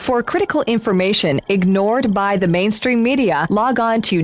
For critical information ignored by the mainstream media, log on to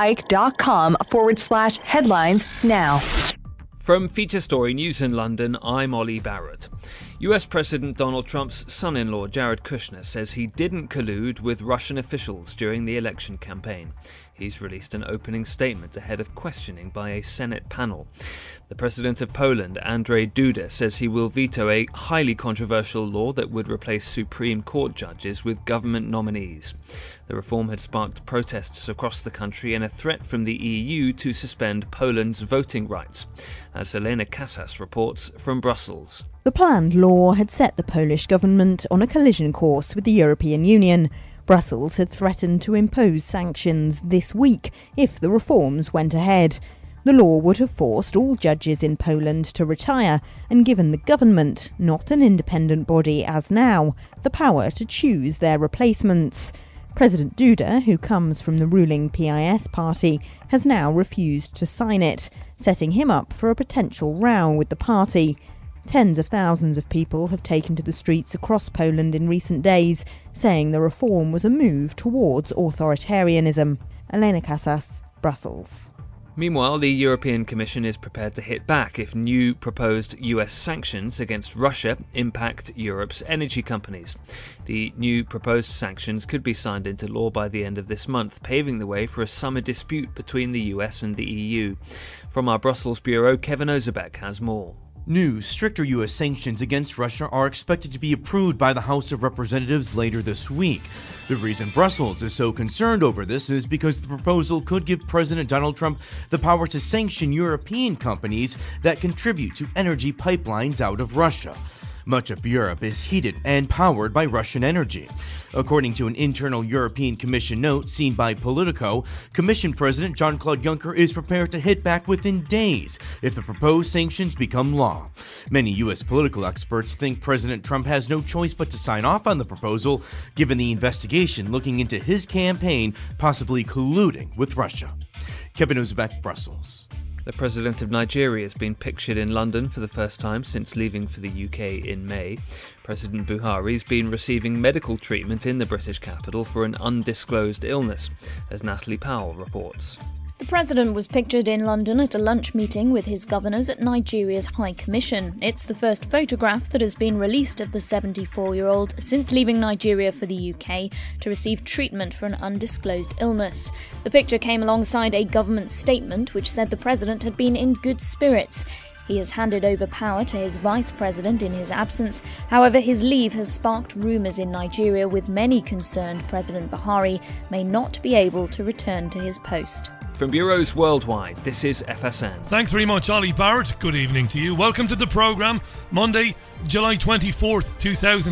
davidicke.com/headlines now. From Feature Story News in London, I'm Ollie Barrett. US President Donald Trump's son-in-law Jared Kushner says he didn't collude with Russian officials during the election campaign. He's released an opening statement ahead of questioning by a Senate panel. The president of Poland, Andrzej Duda, says he will veto a highly controversial law that would replace Supreme Court judges with government nominees. The reform had sparked protests across the country and a threat from the EU to suspend Poland's voting rights. As Elena Casas reports from Brussels. The planned law had set the Polish government on a collision course with the European Union. Brussels had threatened to impose sanctions this week if the reforms went ahead. The law would have forced all judges in Poland to retire and given the government, not an independent body as now, the power to choose their replacements. President Duda, who comes from the ruling PIS party, has now refused to sign it, setting him up for a potential row with the party. Tens of thousands of people have taken to the streets across Poland in recent days, saying the reform was a move towards authoritarianism. Elena Casas, Brussels. Meanwhile, the European Commission is prepared to hit back if new proposed US sanctions against Russia impact Europe's energy companies. The new proposed sanctions could be signed into law by the end of this month, paving the way for a summer dispute between the US and the EU. From our Brussels bureau, Kevin Ozebek has more. New, stricter U.S. sanctions against Russia are expected to be approved by the House of Representatives later this week. The reason Brussels is so concerned over this is because the proposal could give President Donald Trump the power to sanction European companies that contribute to energy pipelines out of Russia. Much of Europe is heated and powered by Russian energy. According to an internal European Commission note seen by Politico, Commission President Jean-Claude Juncker is prepared to hit back within days if the proposed sanctions become law. Many U.S. political experts think President Trump has no choice but to sign off on the proposal, given the investigation looking into his campaign possibly colluding with Russia. Kevin Ozebek, Brussels. The president of Nigeria has been pictured in London for the first time since leaving for the UK in May. President Buhari has been receiving medical treatment in the British capital for an undisclosed illness, as Natalie Powell reports. The president was pictured in London at a lunch meeting with his governors at Nigeria's High Commission. It's the first photograph that has been released of the 74-year-old since leaving Nigeria for the UK to receive treatment for an undisclosed illness. The picture came alongside a government statement which said the president had been in good spirits. He has handed over power to his vice president in his absence. However, his leave has sparked rumours in Nigeria, with many concerned President Buhari may not be able to return to his post. From bureaus worldwide, this is FSN. Thanks very much, Ollie Barrett. Good evening to you. Welcome to the programme. Monday, July 24th,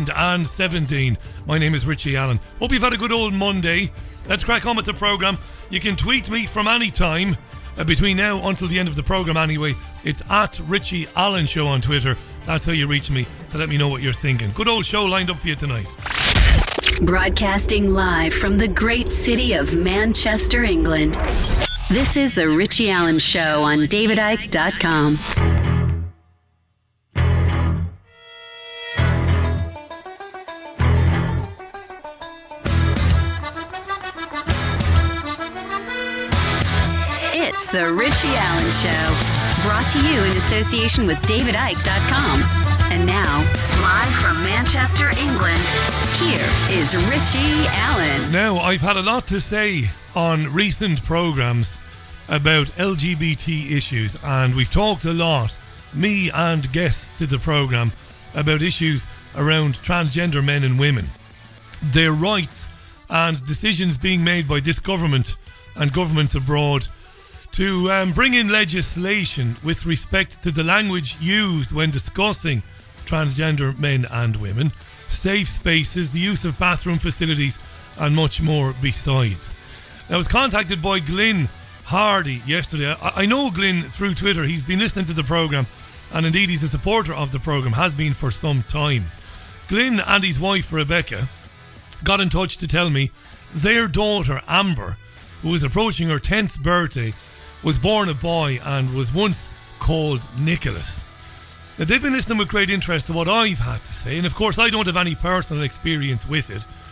2017. My name is Richie Allen. Hope you've had a good old Monday. Let's crack on with the programme. You can tweet me from any time between now until the end of the programme anyway. It's at Richie Allen Show on Twitter. That's how you reach me to let me know what you're thinking. Good old show lined up for you tonight. Broadcasting live from the great city of Manchester, England. This is The Richie Allen Show on davidicke.com. It's The Richie Allen Show, brought to you in association with davidicke.com. And now, live from Manchester, England, here is Richie Allen. Now, I've had a lot to say on recent programmes about LGBT issues, and we've talked a lot, me and guests to the programme, about issues around transgender men and women, their rights, and decisions being made by this government and governments abroad to bring in legislation with respect to the language used when discussing transgender men and women, safe spaces, the use of bathroom facilities, and much more besides. Now, I was contacted by Glyn Hardy yesterday. I know Glyn through Twitter. He's been listening to the programme, and indeed he's a supporter of the programme, has been for some time. Glyn and his wife Rebecca got in touch to tell me their daughter Amber, who was approaching her 10th birthday, was born a boy and was once called Nicholas. Now, they've been listening with great interest to what I've had to say, and of course I don't have any personal experience with it,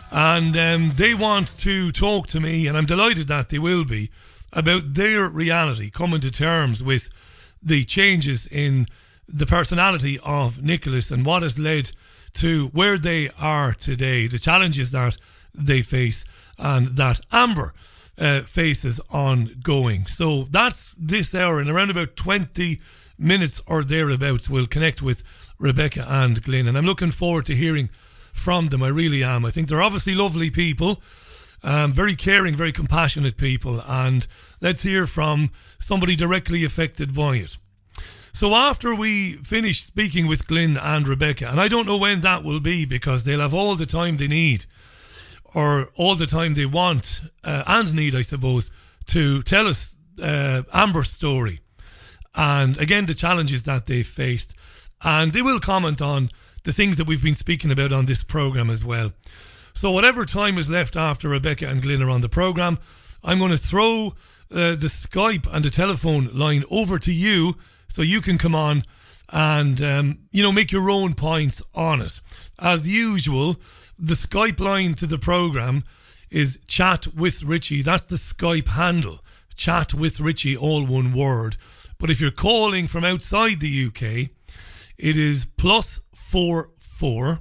And they want to talk to me, and I'm delighted that they will be, about their reality, coming to terms with the changes in the personality of Nicholas and what has led to where they are today, the challenges that they face and that Amber faces ongoing. So that's this hour. In around about 20 minutes or thereabouts, we'll connect with Rebecca and Glyn, and I'm looking forward to hearing from them. I really am. I think they're obviously lovely people, very caring, very compassionate people, and let's hear from somebody directly affected by it. So after we finish speaking with Glyn and Rebecca, and I don't know when that will be because they'll have all the time they need, or all the time they want and need, I suppose, to tell us Amber's story, and again the challenges that they've faced, and they will comment on the things that we've been speaking about on this programme as well. So whatever time is left after Rebecca and Glyn are on the programme, I'm going to throw the Skype and the telephone line over to you so you can come on and, make your own points on it. As usual, the Skype line to the programme is Chat with Richie. That's the Skype handle. Chat with Richie, all one word. But if you're calling from outside the UK, it is +44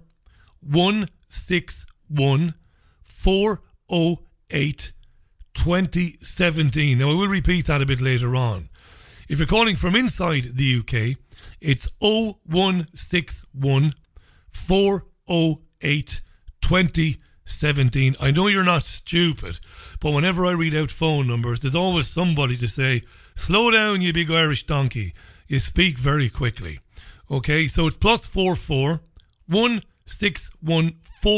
161 408 2017. Now I will repeat that a bit later on. If you're calling from inside the UK, it's 0161 408 2017. I know you're not stupid, but whenever I read out phone numbers, there's always somebody to say, slow down, you big Irish donkey. You speak very quickly. Okay, so it's +44 161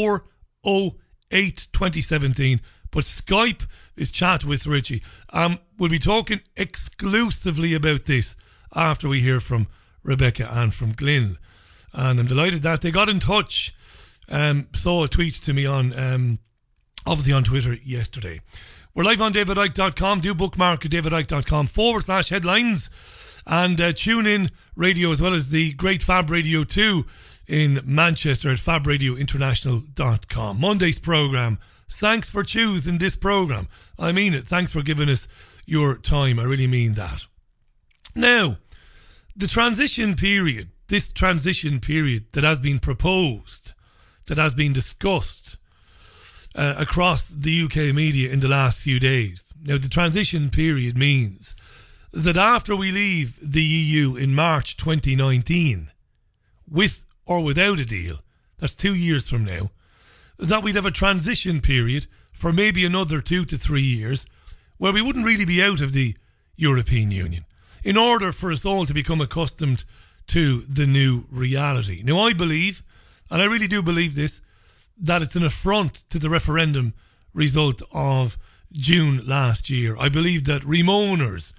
408 2017. But Skype is Chat with Richie. We'll be talking exclusively about this after we hear from Rebecca and from Glyn. And I'm delighted that they got in touch. Saw a tweet to me on, obviously on Twitter yesterday. We're live on davidicke.com. Do bookmark davidicke.com/headlines. And tune in radio as well as the great Fab Radio 2 in Manchester at fabradiointernational.com. Monday's programme. Thanks for choosing this programme. I mean it. Thanks for giving us your time. I really mean that. Now, the transition period, this transition period that has been proposed, that has been discussed across the UK media in the last few days. Now, the transition period means that after we leave the EU in March 2019, with or without a deal, that's 2 years from now, that we'd have a transition period for maybe another 2 to 3 years where we wouldn't really be out of the European Union in order for us all to become accustomed to the new reality. Now, I believe, and I really do believe this, that it's an affront to the referendum result of June last year. I believe that Remoaners,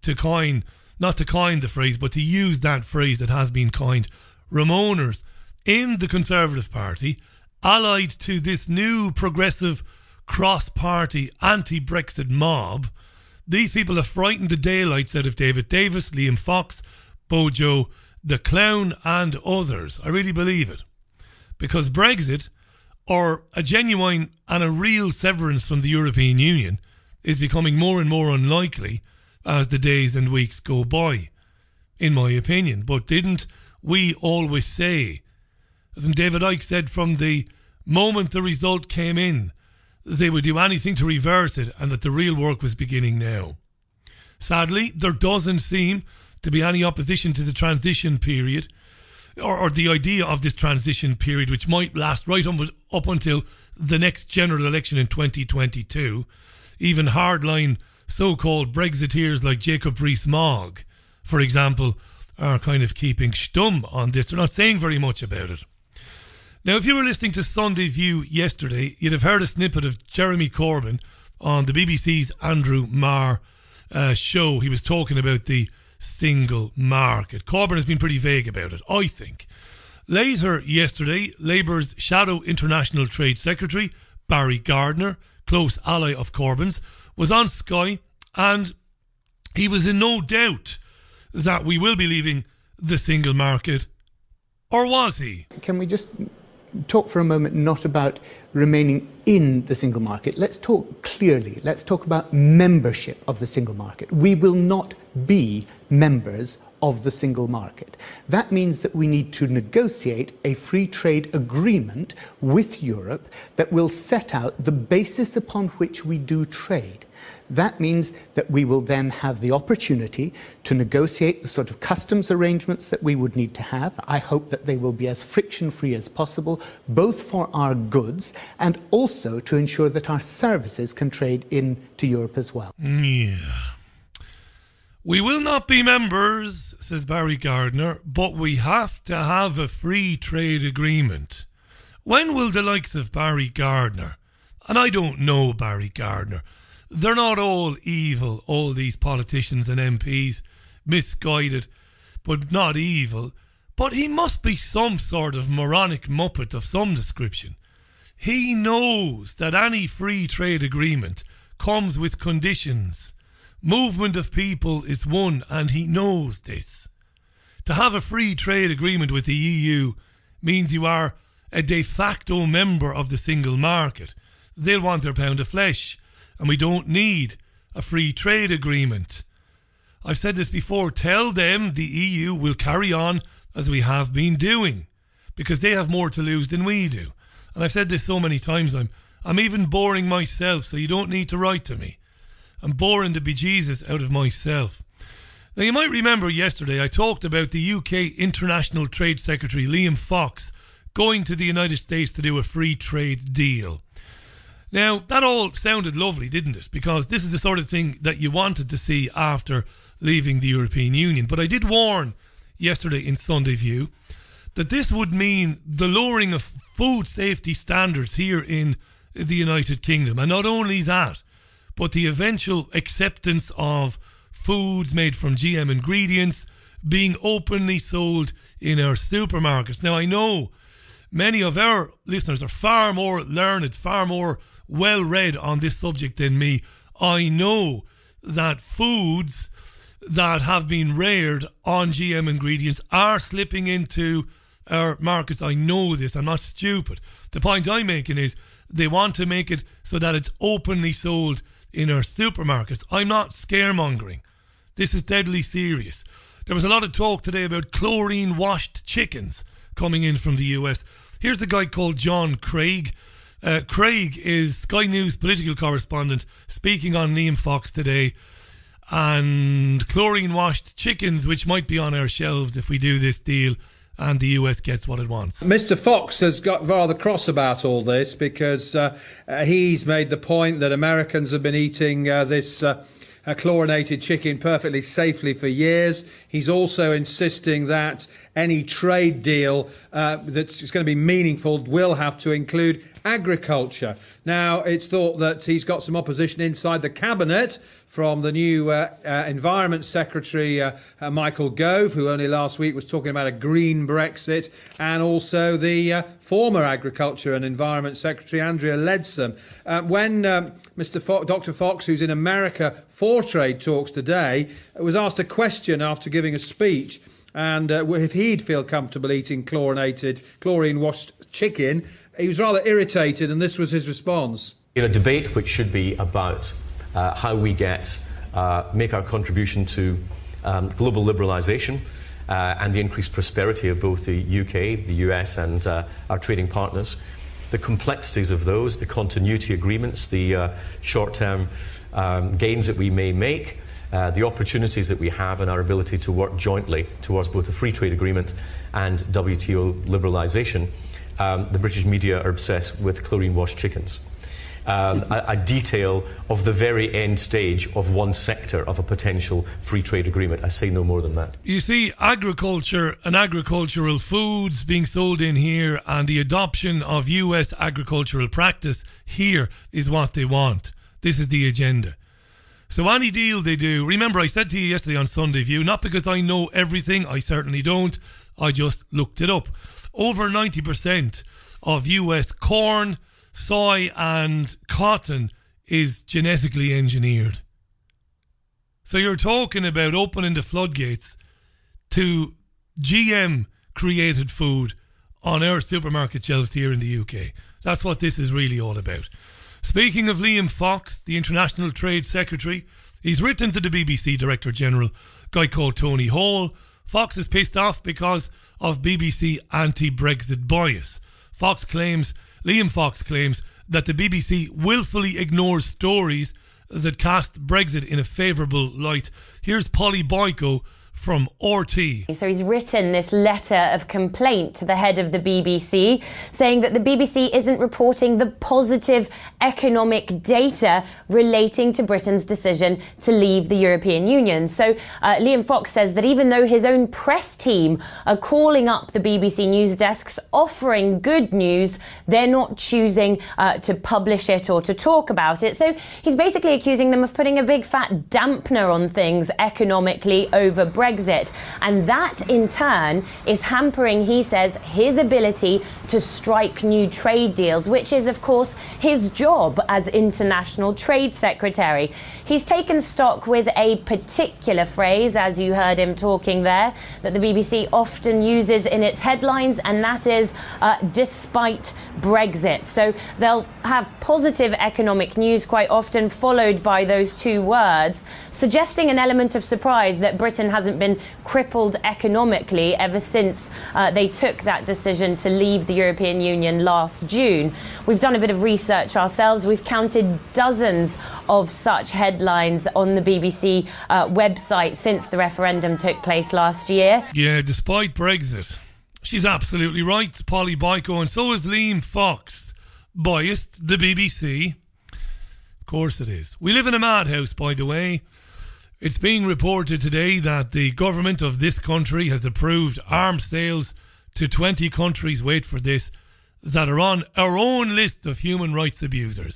not to coin the phrase, but to use that phrase that has been coined, Remoaners in the Conservative Party, allied to this new progressive cross-party anti-Brexit mob, these people have frightened the daylights out of David Davis, Liam Fox, Bojo, the Clown and others. I really believe it. Because Brexit, or a genuine and a real severance from the European Union, is becoming more and more unlikely as the days and weeks go by, in my opinion. But didn't we always say, as David Icke said from the moment the result came in, they would do anything to reverse it and that the real work was beginning now. Sadly, there doesn't seem to be any opposition to the transition period or the idea of this transition period, which might last right up until the next general election in 2022. Even hardline so-called Brexiteers like Jacob Rees-Mogg, for example, are kind of keeping stum on this. They're not saying very much about it. Now, if you were listening to Sunday View yesterday, you'd have heard a snippet of Jeremy Corbyn on the BBC's Andrew Marr show. He was talking about the single market. Corbyn has been pretty vague about it, I think. Later yesterday, Labour's shadow international trade secretary, Barry Gardiner, close ally of Corbyn's, was on Sky, and he was in no doubt that we will be leaving the single market. Or was he? Can we just talk for a moment not about remaining in the single market. Let's talk clearly. Let's talk about membership of the single market. We will not be members of the single market. That means that we need to negotiate a free trade agreement with Europe that will set out the basis upon which we do trade. That means that we will then have the opportunity to negotiate the sort of customs arrangements that we would need to have. I hope that they will be as friction-free as possible, both for our goods and also to ensure that our services can trade into Europe as well. Yeah. We will not be members, says Barry Gardiner, but we have to have a free trade agreement. When will the likes of Barry Gardiner, and I don't know Barry Gardiner, they're not all evil, all these politicians and MPs, misguided, but not evil. But he must be some sort of moronic muppet of some description. He knows that any free trade agreement comes with conditions. Movement of people is one, and he knows this. To have a free trade agreement with the EU means you are a de facto member of the single market. They'll want their pound of flesh, and we don't need a free trade agreement. I've said this before, tell them the EU will carry on as we have been doing, because they have more to lose than we do. And I've said this so many times, I'm even boring myself, so you don't need to write to me. I'm boring the bejesus out of myself. Now, you might remember yesterday I talked about the UK International Trade Secretary Liam Fox going to the United States to do a free trade deal. Now, that all sounded lovely, didn't it? Because this is the sort of thing that you wanted to see after leaving the European Union. But I did warn yesterday in Sunday View that this would mean the lowering of food safety standards here in the United Kingdom. And not only that, but the eventual acceptance of foods made from GM ingredients being openly sold in our supermarkets. Now, I know many of our listeners are far more learned, far more well-read on this subject than me. I know that foods that have been reared on GM ingredients are slipping into our markets. I know this. I'm not stupid. The point I'm making is they want to make it so that it's openly sold in our supermarkets. I'm not scaremongering. This is deadly serious. There was a lot of talk today about chlorine-washed chickens coming in from the US. Here's a guy called John Craig. Craig is Sky News political correspondent speaking on Liam Fox today. And chlorine-washed chickens, which might be on our shelves if we do this deal and the US gets what it wants. Mr. Fox has got rather cross about all this because he's made the point that Americans have been eating this chlorinated chicken perfectly safely for years. He's also insisting that any trade deal that's going to be meaningful will have to include agriculture. Now, it's thought that he's got some opposition inside the cabinet from the new Environment Secretary, Michael Gove, who only last week was talking about a green Brexit, and also the former Agriculture and Environment Secretary, Andrea Leadsom. When Dr. Fox, who's in America for trade talks today, was asked a question after giving a speech, and if he'd feel comfortable eating chlorine-washed chicken, he was rather irritated, and this was his response. In a debate which should be about how we make our contribution to global liberalisation and the increased prosperity of both the UK, the US and our trading partners, the complexities of those, the continuity agreements, the short-term gains that we may make, the opportunities that we have and our ability to work jointly towards both a free trade agreement and WTO liberalisation, the British media are obsessed with chlorine-washed chickens. A detail of the very end stage of one sector of a potential free trade agreement. I say no more than that. You see, agriculture and agricultural foods being sold in here and the adoption of US agricultural practice here is what they want. This is the agenda. So any deal they do, remember I said to you yesterday on Sunday View, not because I know everything, I certainly don't, I just looked it up. Over 90% of US corn, soy and cotton is genetically engineered. So you're talking about opening the floodgates to GM created food on our supermarket shelves here in the UK. That's what this is really all about. Speaking of Liam Fox, the International Trade Secretary, he's written to the BBC Director General, a guy called Tony Hall. Fox is pissed off because of BBC anti-Brexit bias. Liam Fox claims that the BBC willfully ignores stories that cast Brexit in a favourable light. Here's Polly Boyko from RT. So he's written this letter of complaint to the head of the BBC, saying that the BBC isn't reporting the positive economic data relating to Britain's decision to leave the European Union. So Liam Fox says that even though his own press team are calling up the BBC news desks offering good news, they're not choosing to publish it or to talk about it. So he's basically accusing them of putting a big fat dampener on things economically over Brexit. And that, in turn, is hampering, he says, his ability to strike new trade deals, which is, of course, his job as International Trade Secretary. He's taken stock with a particular phrase, as you heard him talking there, that the BBC often uses in its headlines, and that is despite Brexit. So they'll have positive economic news quite often followed by those two words, suggesting an element of surprise that Britain hasn't been crippled economically ever since they took that decision to leave the European Union last June. We've done a bit of research ourselves. We've counted dozens of such headlines on the BBC website since the referendum took place last year. Yeah, despite Brexit. She's absolutely right, Polly Boyko, and so is Liam Fox. Biased, the BBC. Of course it is. We live in a madhouse, by the way. It's being reported today that the government of this country has approved arms sales to 20 countries, wait for this, that are on our own list of human rights abusers.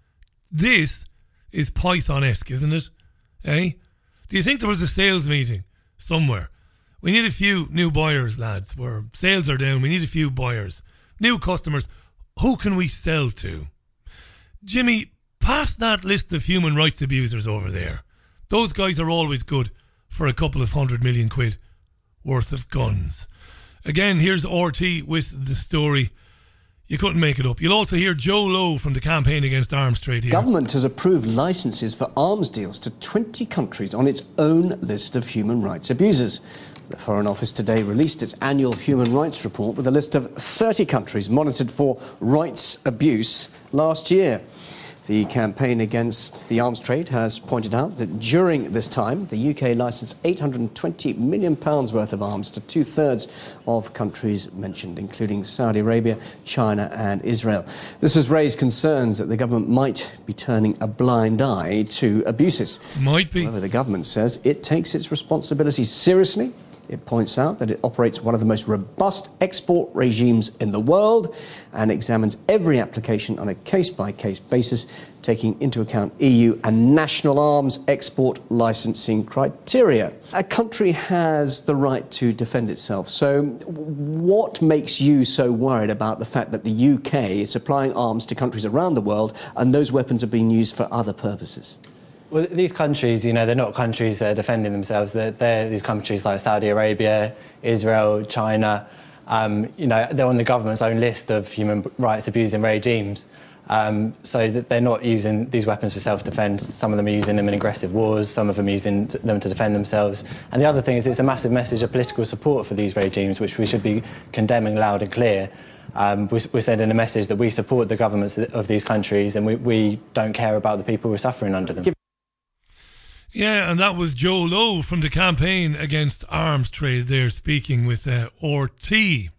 This is Python-esque, isn't it? Eh? Do you think there was a sales meeting somewhere? We need a few new buyers, lads, where sales are down. We need a few buyers. New customers. Who can we sell to? Jimmy, pass that list of human rights abusers over there. Those guys are always good for a couple of £100 million worth of guns. Again, here's RT with the story. You couldn't make it up. You'll also hear Joe Lowe from the Campaign Against Arms Trade here. Government has approved licences for arms deals to 20 countries on its own list of human rights abusers. The Foreign Office today released its annual human rights report with a list of 30 countries monitored for rights abuse last year. The Campaign Against the Arms Trade has pointed out that during this time, the UK licensed £820 million worth of arms to two-thirds of countries mentioned, including Saudi Arabia, China and Israel. This has raised concerns that the government might be turning a blind eye to abuses. Might be. However, the government says it takes its responsibilities seriously. It points out that it operates one of the most robust export regimes in the world and examines every application on a case-by-case basis, taking into account EU and national arms export licensing criteria. A country has the right to defend itself. So what makes you so worried about the fact that the UK is supplying arms to countries around the world and those weapons are being used for other purposes? Well, these countries, they're not countries that are defending themselves. They're these countries like Saudi Arabia, Israel, China. They're on the government's own list of human rights abusing regimes. So that they're not using these weapons for self-defence. Some of them are using them in aggressive wars. Some of them are using them to defend themselves. And the other thing is it's a massive message of political support for these regimes, which we should be condemning loud and clear. We're sending a message that we support the governments of these countries and we don't care about the people who are suffering under them. Yeah, and that was Joe Lowe from the Campaign Against Arms Trade there, speaking with RT.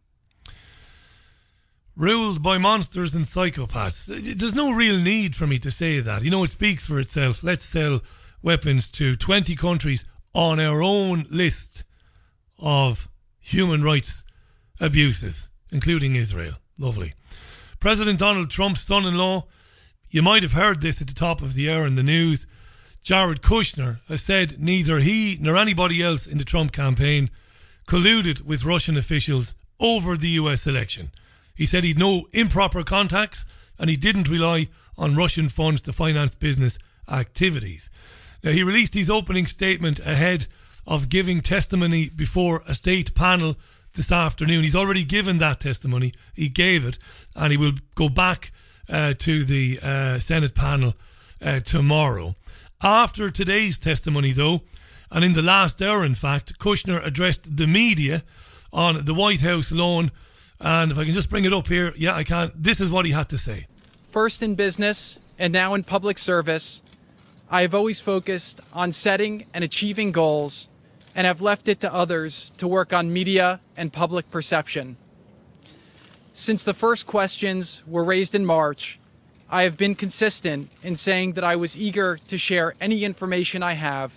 Ruled by monsters and psychopaths. There's no real need for me to say that. It speaks for itself. Let's sell weapons to 20 countries on our own list of human rights abuses, including Israel. Lovely. President Donald Trump's son-in-law, you might have heard this at the top of the hour in the news, Jared Kushner, has said neither he nor anybody else in the Trump campaign colluded with Russian officials over the US election. He said he'd no improper contacts and he didn't rely on Russian funds to finance business activities. Now, he released his opening statement ahead of giving testimony before a state panel this afternoon. He's already given that testimony. He gave it, and he will go back to the Senate panel tomorrow. After today's testimony, though, and in the last hour, in fact, Kushner addressed the media on the White House lawn. And if I can just bring it up here, yeah, I can. This is what he had to say. First in business and now in public service, I have always focused on setting and achieving goals and have left it to others to work on media and public perception. Since the first questions were raised in March, I have been consistent in saying that I was eager to share any information I have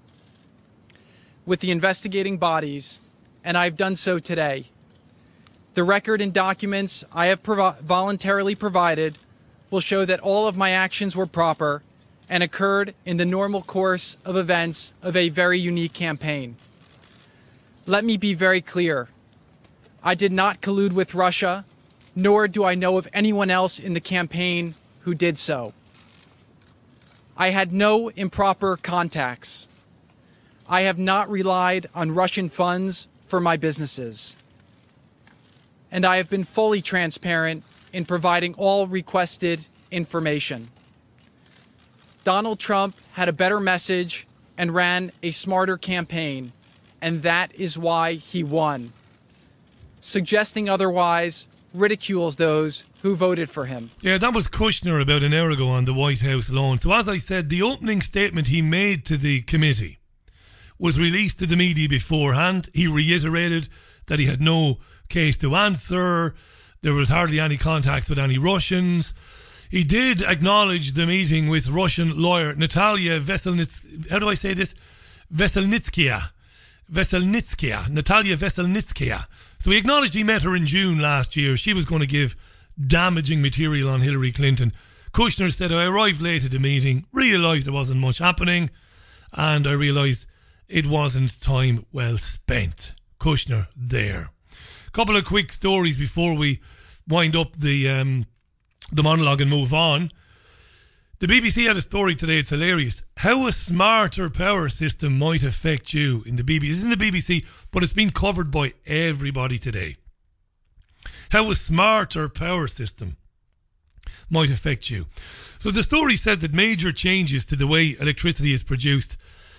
with the investigating bodies, and I've done so today. The record and documents I have voluntarily provided will show that all of my actions were proper and occurred in the normal course of events of a very unique campaign. Let me be very clear. I did not collude with Russia, nor do I know of anyone else in the campaign who did so. I had no improper contacts. I have not relied on Russian funds for my businesses. And I have been fully transparent in providing all requested information. Donald Trump had a better message and ran a smarter campaign, and that is why he won. Suggesting otherwise ridicules those who voted for him. Yeah, that was Kushner about an hour ago on the White House lawn. So as I said, the opening statement he made to the committee was released to the media beforehand. He reiterated that he had no case to answer. There was hardly any contact with any Russians. He did acknowledge the meeting with Russian lawyer Natalia Veselnitskaya. How do I say this? Veselnitskaya. Natalia Veselnitskaya. So he acknowledged he met her in June last year. She was going to give damaging material on Hillary Clinton. Kushner said, I arrived late at the meeting, realised there wasn't much happening, and I realised it wasn't time well spent. Kushner there. Couple of quick stories before we wind up the monologue and move on. The BBC had a story today, it's hilarious. How a smarter power system might affect you in the BBC. It's in the BBC, but it's been covered by everybody today. How a smarter power system might affect you. So the story says that major changes to the way electricity is produced,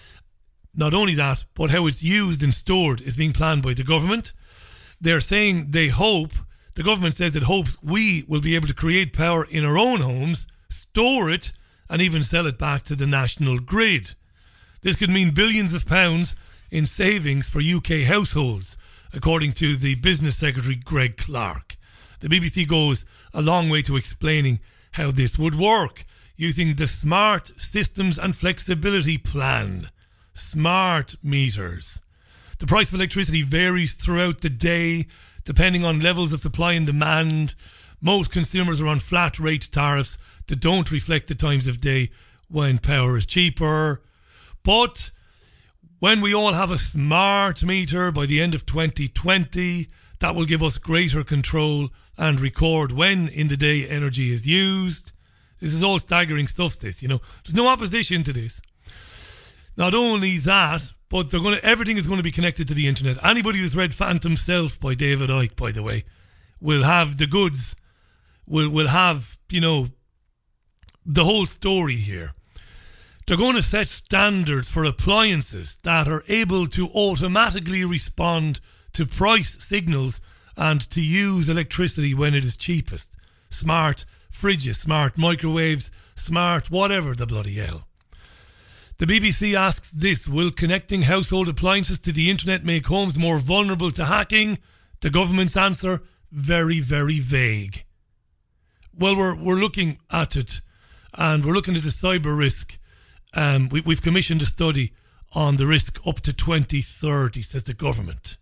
not only that, but how it's used and stored is being planned by the government. They're saying the government says it hopes we will be able to create power in our own homes, store it, and even sell it back to the national grid. This could mean billions of pounds in savings for UK households, according to the Business Secretary Greg Clark. The BBC goes a long way to explaining how this would work, using the Smart Systems and Flexibility Plan. Smart meters. The price of electricity varies throughout the day, depending on levels of supply and demand. Most consumers are on flat rate tariffs that don't reflect the times of day when power is cheaper. But when we all have a smart meter by the end of 2020, that will give us greater control and record when in the day energy is used. This is all staggering stuff, this, you know. There's no opposition to this. Not only that, but everything is going to be connected to the internet. Anybody who's read Phantom Self by David Icke, by the way, will have the goods, will have, you know, the whole story here. They're going to set standards for appliances that are able to automatically respond to price signals and to use electricity when it is cheapest. Smart fridges, smart microwaves, smart whatever the bloody hell. The BBC asks this: will connecting household appliances to the internet make homes more vulnerable to hacking? The government's answer, very, very vague. Well, we're looking at it, and we're looking at the cyber risk. We've commissioned a study on the risk up to 2030, says the government.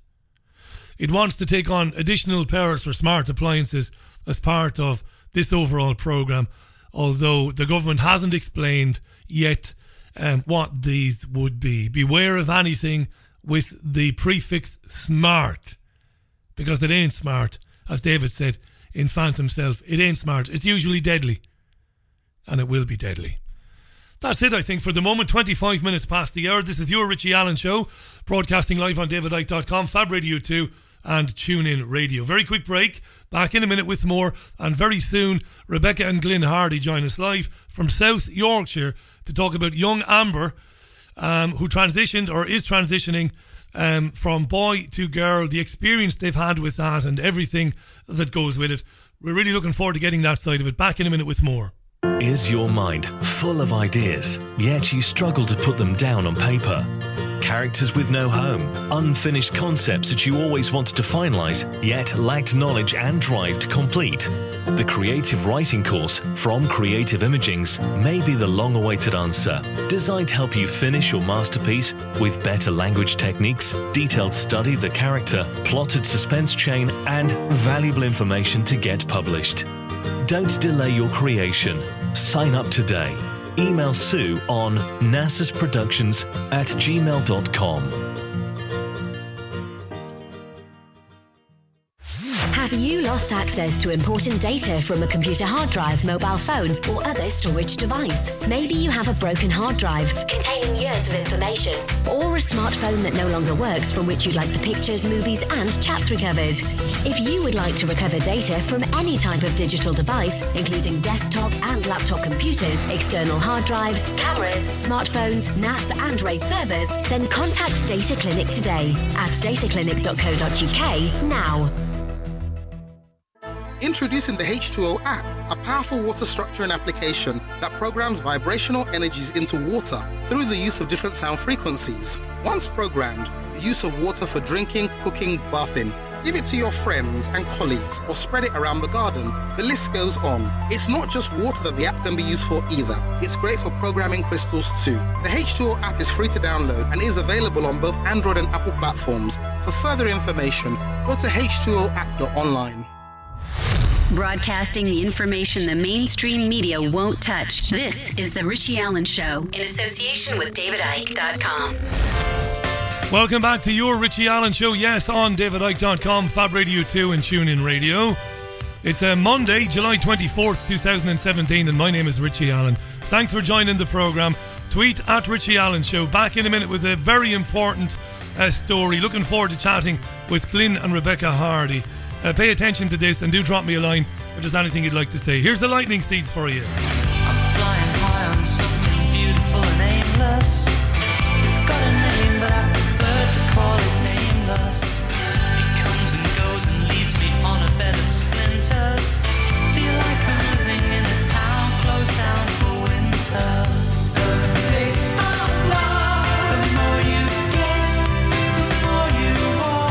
It wants to take on additional powers for smart appliances as part of this overall programme, although the government hasn't explained yet what these would be. Beware of anything with the prefix smart, because it ain't smart. As David said in Phantom Self, it ain't smart. It's usually deadly, and it will be deadly. That's it, I think, for the moment. 25 minutes past the hour. This is your Richie Allen Show, broadcasting live on davidicke.com, Fab Radio 2, and TuneIn Radio. Very quick break. Back in a minute with more. And very soon, Rebecca and Glyn Hardy join us live from South Yorkshire to talk about young Amber, who transitioned or is transitioning from boy to girl, the experience they've had with that and everything that goes with it. We're really looking forward to getting that side of it. Back in a minute with more. Is your mind full of ideas, yet you struggle to put them down on paper? Characters with no home, unfinished concepts that you always wanted to finalise, yet lacked knowledge and drive to complete? The Creative Writing course from Creative Imagings may be the long-awaited answer, designed to help you finish your masterpiece with better language techniques, detailed study of the character, plotted suspense chain, and valuable information to get published. Don't delay your creation. Sign up today. Email Sue on nasasproductions@gmail.com. Have you lost access to important data from a computer hard drive, mobile phone, or other storage device? Maybe you have a broken hard drive containing years of information, or a smartphone that no longer works from which you'd like the pictures, movies, and chats recovered. If you would like to recover data from any type of digital device, including desktop and laptop computers, external hard drives, cameras, smartphones, NAS, and RAID servers, then contact Data Clinic today at dataclinic.co.uk now. Introducing the H2O app, a powerful water structuring application that programs vibrational energies into water through the use of different sound frequencies. Once programmed, the use of water for drinking, cooking, bathing. Give it to your friends and colleagues or spread it around the garden. The list goes on. It's not just water that the app can be used for either. It's great for programming crystals too. The H2O app is free to download and is available on both Android and Apple platforms. For further information, go to h2oapp.online. Broadcasting the information the mainstream media won't touch. This is The Richie Allen Show in association with DavidIke.com. Welcome back to your Richie Allen Show. Yes, on DavidIke.com, Fab Radio 2 and TuneIn Radio. It's Monday, July 24th, 2017, and my name is Richie Allen. Thanks for joining the programme. Tweet at Richie Allen Show. Back in a minute with a very important story. Looking forward to chatting with Glyn and Rebecca Hardy. Pay attention to this and do drop me a line if there's anything you'd like to say. Here's the lightning seeds for you. I'm flying high on something beautiful and aimless. It's got a name, but I prefer to call it nameless. It comes and goes and leaves me on a bed of splinters. Feel like I'm living in a town closed down for winter. The taste of love, the more you get, the more you want.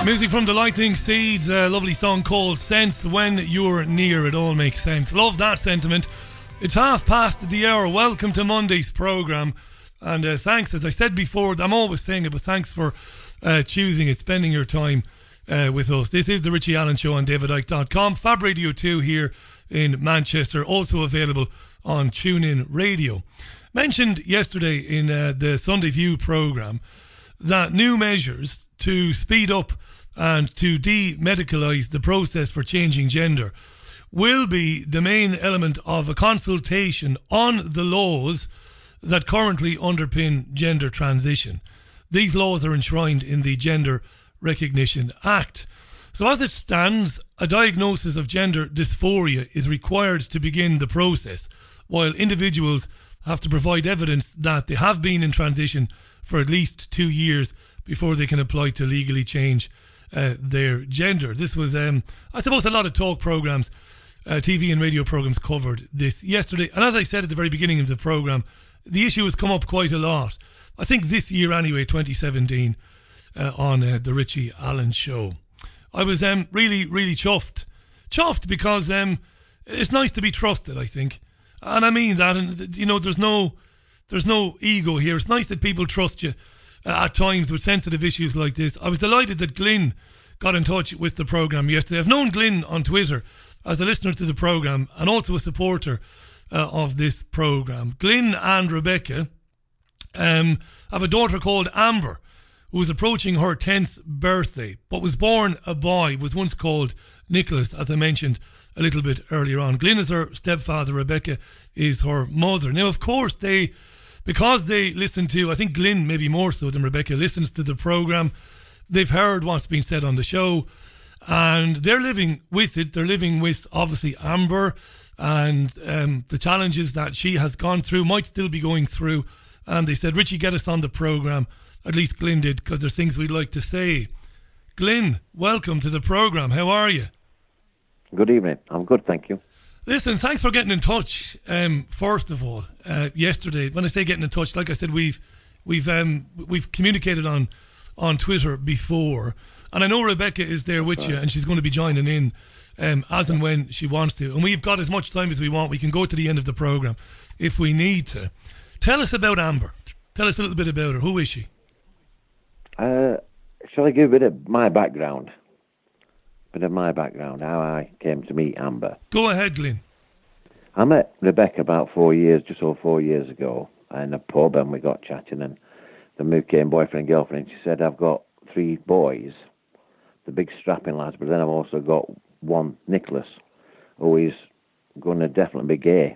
Music from the Lightning Seeds, a lovely song called Sense. When you're near, it all makes sense. Love that sentiment. It's 5:30. Welcome to Monday's programme. And thanks, as I said before, I'm always saying it, but thanks for choosing it, spending your time with us. This is the Richie Allen Show on davidicke.com. Fab Radio 2 here in Manchester, also available on TuneIn Radio. Mentioned yesterday in the Sunday View programme that new measures to speed up and to demedicalise the process for changing gender will be the main element of a consultation on the laws that currently underpin gender transition. These laws are enshrined in the Gender Recognition Act. So as it stands, a diagnosis of gender dysphoria is required to begin the process, while individuals have to provide evidence that they have been in transition for at least 2 years before they can apply to legally change their gender. This was, I suppose, a lot of talk programmes, TV and radio programmes covered this yesterday. And as I said at the very beginning of the programme, the issue has come up quite a lot. I think this year anyway, 2017, on the Richie Allen Show. I was really, really chuffed. Chuffed because it's nice to be trusted, I think. And I mean that, and you know, there's no ego here. It's nice that people trust you at times with sensitive issues like this. I was delighted that Glyn got in touch with the programme yesterday. I've known Glyn on Twitter as a listener to the programme and also a supporter of this programme. Glyn and Rebecca have a daughter called Amber, who is approaching her 10th birthday, but was born a boy, was once called Nicholas, as I mentioned a little bit earlier on. Glyn is her stepfather, Rebecca is her mother. Now, of course, because they listen to, I think Glyn maybe more so than Rebecca, listens to the programme, they've heard what's been said on the show, and they're living with it. They're living with, obviously, Amber, and the challenges that she has gone through, might still be going through. And they said, Richie, get us on the programme. At least Glyn did, because there's things we'd like to say. Glyn, welcome to the programme. How are you? Good evening. I'm good, thank you. Listen, thanks for getting in touch. First of all, yesterday, when I say getting in touch, like I said, we've communicated on Twitter before, and I know Rebecca is there with you, and she's going to be joining in as and when she wants to. And we've got as much time as we want. We can go to the end of the programme if we need to. Tell us about Amber. Tell us a little bit about her. Who is she? Shall I give a bit of my background? How I came to meet Amber. Go ahead, Glyn. I met Rebecca about 4 years, just over 4 years ago, in a pub, and we got chatting, and then we became boyfriend and girlfriend. She said, I've got 3 boys, the big strapping lads, but then I've also got one, Nicholas, who is going to definitely be gay.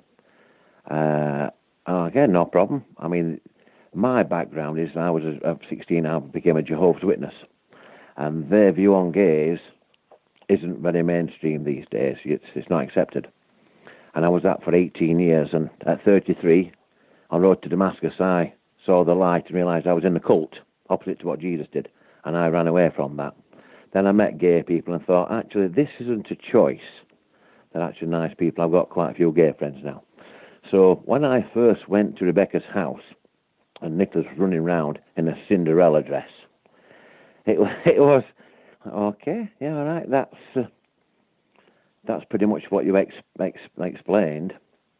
Again, no problem. I mean, my background is I was at 16, I became a Jehovah's Witness, and their view on gays isn't very mainstream these days. It's not accepted. And I was that for 18 years, and at 33, on road to Damascus, I saw the light and realised I was in the cult, opposite to what Jesus did, and I ran away from that. Then I met gay people and thought, actually, this isn't a choice. They're actually nice people. I've got quite a few gay friends now. So when I first went to Rebecca's house, and Nicholas was running around in a Cinderella dress, it was... Okay, yeah, all right. That's pretty much what you explained.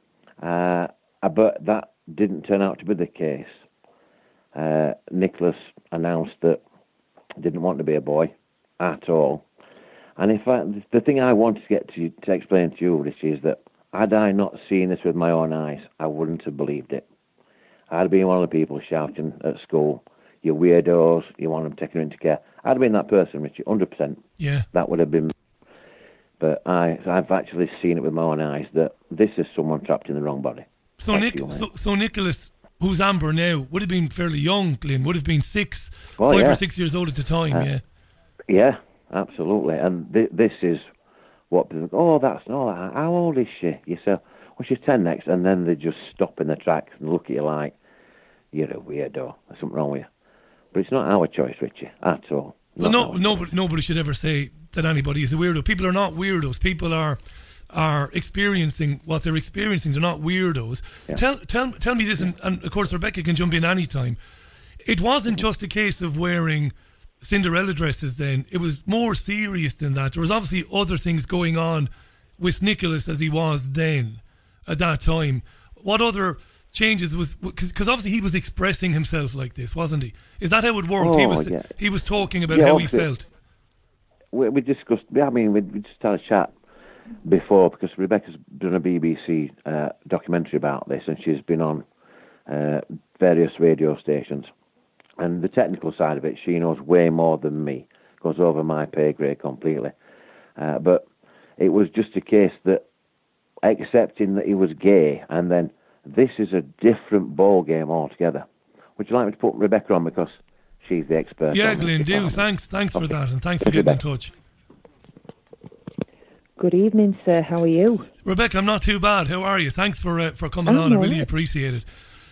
But that didn't turn out to be the case. Nicholas announced that he didn't want to be a boy at all. And in fact, the thing I wanted to get to explain to you, Richie, is that had I not seen this with my own eyes, I wouldn't have believed it. I'd been one of the people shouting at school, "You weirdos, you want them taken into care." I'd have been that person, Richie, 100%. Yeah. That would have been. But I've actually seen it with my own eyes that this is someone trapped in the wrong body. So Nicholas, who's Amber now, would have been fairly young, Glyn, would have been 5 or 6 years old at the time, yeah. Yeah, absolutely. And this is what people go, how old is she? You say, well, she's 10 next, and then they just stop in the tracks and look at you like, you're a weirdo, there's something wrong with you. But it's not our choice, Richie, at all. Well, nobody should ever say that anybody is a weirdo. People are not weirdos. People are experiencing what they're experiencing. They're not weirdos. Yeah. Tell me this, and of course Rebecca can jump in any time. It wasn't just a case of wearing Cinderella dresses then, it was more serious than that. There was obviously other things going on with Nicholas as he was then, at that time. What other changes was, because obviously he was expressing himself like this, wasn't he? Is that how it worked? He was talking about how he felt. We discussed, I mean, we just had a chat before, because Rebecca's done a BBC documentary about this, and she's been on various radio stations. And the technical side of it, she knows way more than me. Goes over my pay grade completely. But it was just a case that accepting that he was gay, and then this is a different ball game altogether. Would you like me to put Rebecca on, because she's the expert? Yeah, Glyn, do. Thanks for that, and thanks for getting in touch. Good evening, sir. How are you? Rebecca, I'm not too bad. How are you? Thanks for coming on. I really appreciate it.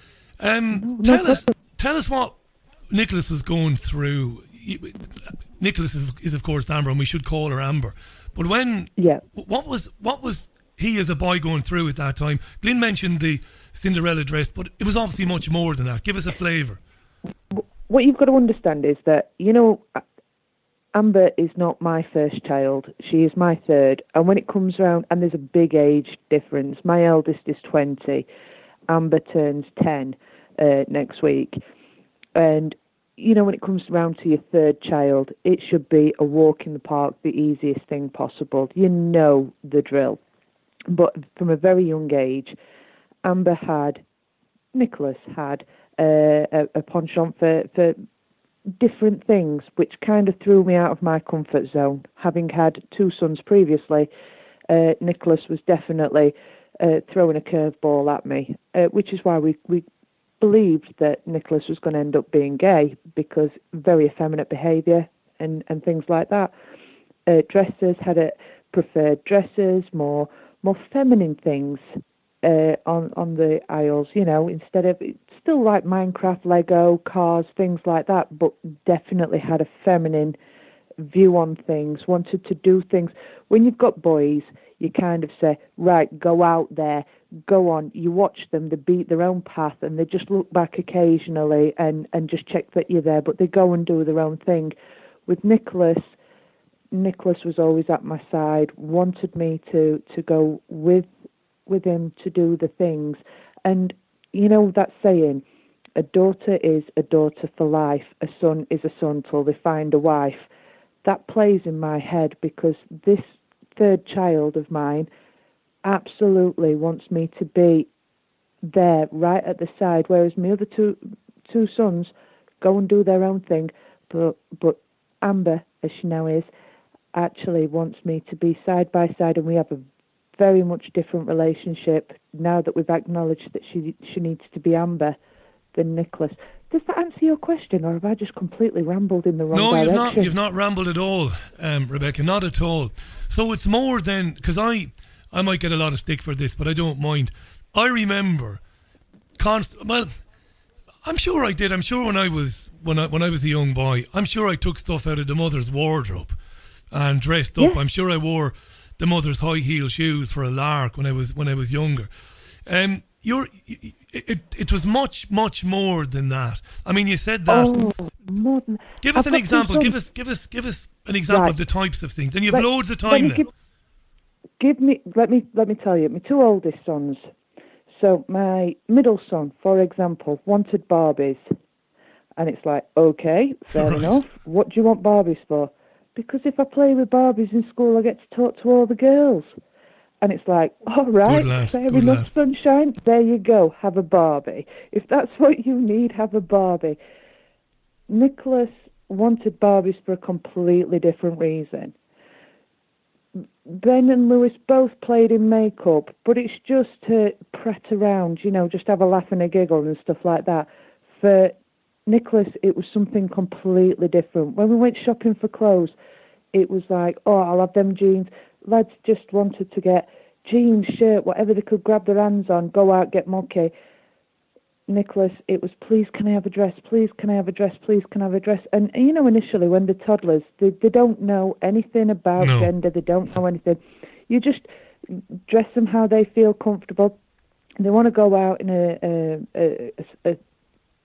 Tell us what Nicholas was going through. Nicholas is of course Amber, and we should call her Amber. But what was he as a boy going through at that time? Glyn mentioned the Cinderella dress, but it was obviously much more than that. Give us a flavour. What you've got to understand is that, you know, Amber is not my first child. She is my third. And when it comes around, and there's a big age difference. My eldest is 20. Amber turns 10 next week. And, you know, when it comes around to your third child, it should be a walk in the park, the easiest thing possible. You know the drill. But from a very young age, Nicholas had a penchant for different things, which kind of threw me out of my comfort zone. Having had two sons previously, Nicholas was definitely throwing a curveball at me, which is why we believed that Nicholas was going to end up being gay, because very effeminate behaviour and things like that. Dresses, preferred dresses, more feminine things on the aisles, you know, instead of, still like Minecraft, Lego, cars, things like that, but definitely had a feminine view on things, wanted to do things. When you've got boys, you kind of say, right, go out there, go on. You watch them, they beat their own path, and they just look back occasionally and just check that you're there, but they go and do their own thing. With Nicholas was always at my side, wanted me to go with him to do the things. And you know that saying, a daughter is a daughter for life, a son is a son till they find a wife. That plays in my head, because this third child of mine absolutely wants me to be there right at the side, whereas my other two sons go and do their own thing. But Amber, as she now is, actually wants me to be side by side, and we have a very much different relationship now that we've acknowledged that she needs to be Amber than Nicholas. Does that answer your question, or have I just completely rambled in the wrong direction? No, you've not rambled at all, Rebecca, not at all. So it's more than, because I might get a lot of stick for this, but I don't mind. I remember I'm sure I did. I'm sure when I was a young boy, I'm sure I took stuff out of the mother's wardrobe and dressed up. Yeah. I'm sure I wore the mother's high heel shoes for a lark when I was younger. It was much more than that. I mean, you said that. Oh, more than, give us an example. Give us an example of the types of things. And you've loads of time now. Let me tell you. My two oldest sons. So my middle son, for example, wanted Barbies, and it's like, okay, fair enough. What do you want Barbies for? Because if I play with Barbies in school, I get to talk to all the girls. And it's like, all right, fair enough, sunshine. There you go, have a Barbie. If that's what you need, have a Barbie. Nicholas wanted Barbies for a completely different reason. Ben and Lewis both played in makeup, but it's just to prat around, you know, just have a laugh and a giggle and stuff like that. For Nicholas, it was something completely different. When we went shopping for clothes, it was like, oh, I'll have them jeans. Lads just wanted to get jeans, shirt, whatever they could grab their hands on, go out, get mucky. Nicholas, it was, please, can I have a dress? Please, can I have a dress? Please, can I have a dress? And you know, initially, when they're toddlers, they don't know anything about gender. They don't know anything. You just dress them how they feel comfortable. They want to go out in a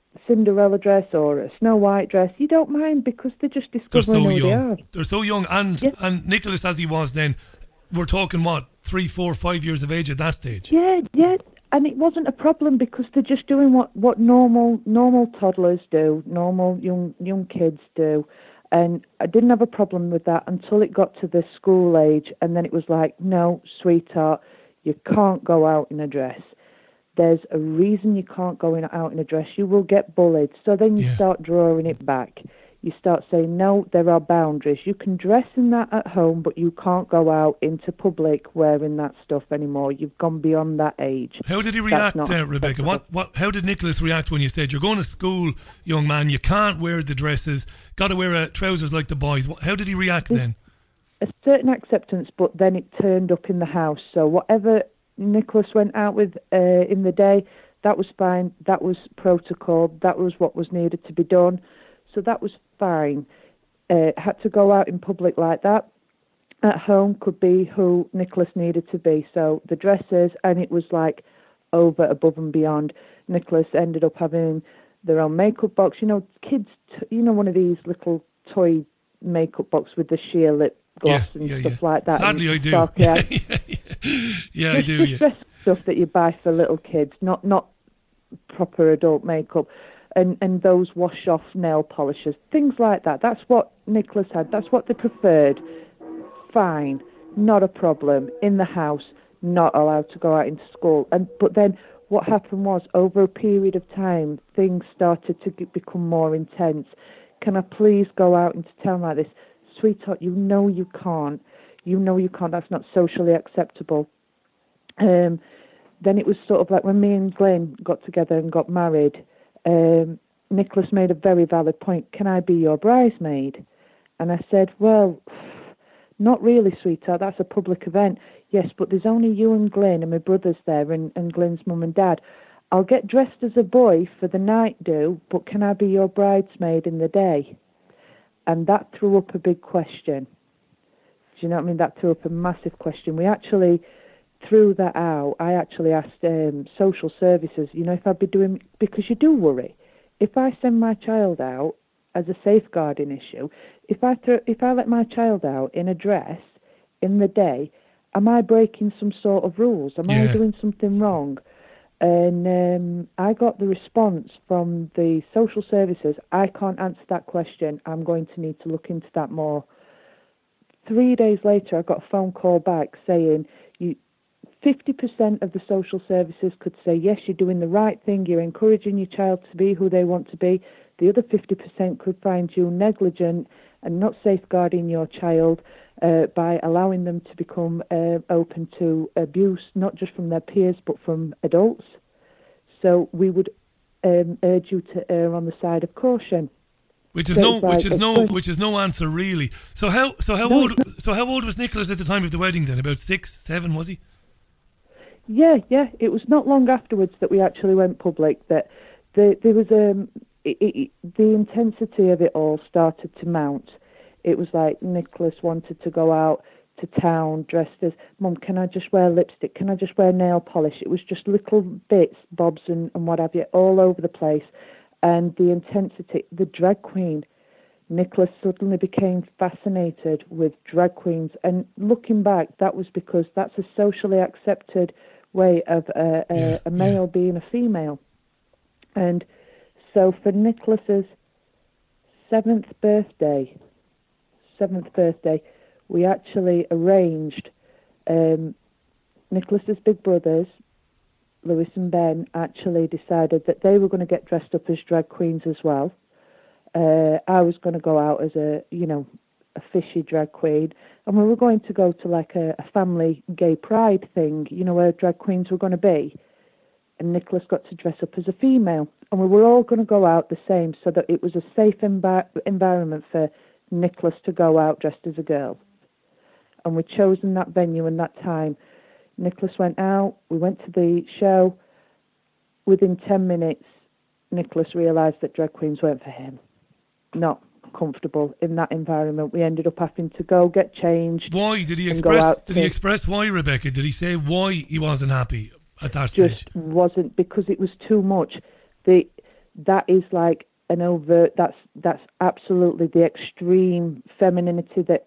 Cinderella dress or a Snow White dress, you don't mind because they're just discovering who they are. They're so young. And Nicholas, as he was then, we're talking, 3, 4, 5 years of age at that stage? Yeah. And it wasn't a problem because they're just doing what normal toddlers do, normal young kids do. And I didn't have a problem with that until it got to the school age. And then it was like, no, sweetheart, you can't go out in a dress. There's a reason you can't go out in a dress. You will get bullied. So then you start drawing it back. You start saying, no, there are boundaries. You can dress in that at home, but you can't go out into public wearing that stuff anymore. You've gone beyond that age. How did he react, Rebecca? How did Nicholas react when you said, you're going to school, young man, you can't wear the dresses, got to wear trousers like the boys? How did he react then? A certain acceptance, but then it turned up in the house. So whatever Nicholas went out with in the day, that was fine. That was protocol. That was what was needed to be done. So that was fine. Had to go out in public like that. At home could be who Nicholas needed to be. So the dresses, and it was like over, above and beyond. Nicholas ended up having their own makeup box. You know, kids, one of these little toy makeup box with the sheer lip gloss and stuff like that. Sadly, I do. I do. Just dress stuff that you buy for little kids, not proper adult makeup. And those wash-off nail polishers, things like that. That's what Nicholas had. That's what they preferred. Fine, not a problem. In the house, not allowed to go out into school. But then what happened was, over a period of time, things started to become more intense. Can I please go out into town like this? Sweetheart, you know you can't. That's not socially acceptable. Then it was sort of like when me and Glenn got together and got married, Nicholas made a very valid point. Can I be your bridesmaid? And I said, well, not really, sweetheart. That's a public event. Yes, but there's only you and Glenn and my brother's there and Glenn's mum and dad. I'll get dressed as a boy for the night, but can I be your bridesmaid in the day? And that threw up a big question. Do you know what I mean? That threw up a massive question. We actually threw that out. I actually asked social services, if I'd be doing, because you do worry. If I send my child out as a safeguarding issue, if I let my child out in a dress in the day, am I breaking some sort of rules? Am I doing something wrong? And I got the response from the social services, I can't answer that question. I'm going to need to look into that more. 3 days later, I got a phone call back saying, 50% of the social services could say, yes, you're doing the right thing, you're encouraging your child to be who they want to be. The other 50% could find you negligent and not safeguarding your child by allowing them to become open to abuse, not just from their peers, but from adults. So we would urge you to err on the side of caution. Which is no answer really. So how old was Nicholas at the time of the wedding then? About 6, 7, was he? Yeah. It was not long afterwards that we actually went public that there was the intensity of it all started to mount. It was like Nicholas wanted to go out to town dressed as, Mum, can I just wear lipstick? Can I just wear nail polish? It was just little bits, bobs and what have you, all over the place. And the intensity, the drag queen, Nicholas suddenly became fascinated with drag queens. And looking back, that was because that's a socially accepted way of a male being a female. And so for Nicholas's seventh birthday, we actually arranged Nicholas's big brothers, Lewis and Ben, actually decided that they were going to get dressed up as drag queens as well. I was going to go out as a fishy drag queen, and we were going to go to like a family gay pride thing, where drag queens were going to be. And Nicholas got to dress up as a female, and we were all going to go out the same, so that it was a safe environment for Nicholas to go out dressed as a girl. And we'd chosen that venue and that time. Nicholas went out, we went to the show. Within 10 minutes, Nicholas realised that drag queens weren't for him. Not comfortable in that environment. We ended up having to go get changed. Why? Did he express why, Rebecca? Did he say why he wasn't happy at that stage? Just wasn't, because it was too much. The that is like an overt. That's absolutely the extreme femininity that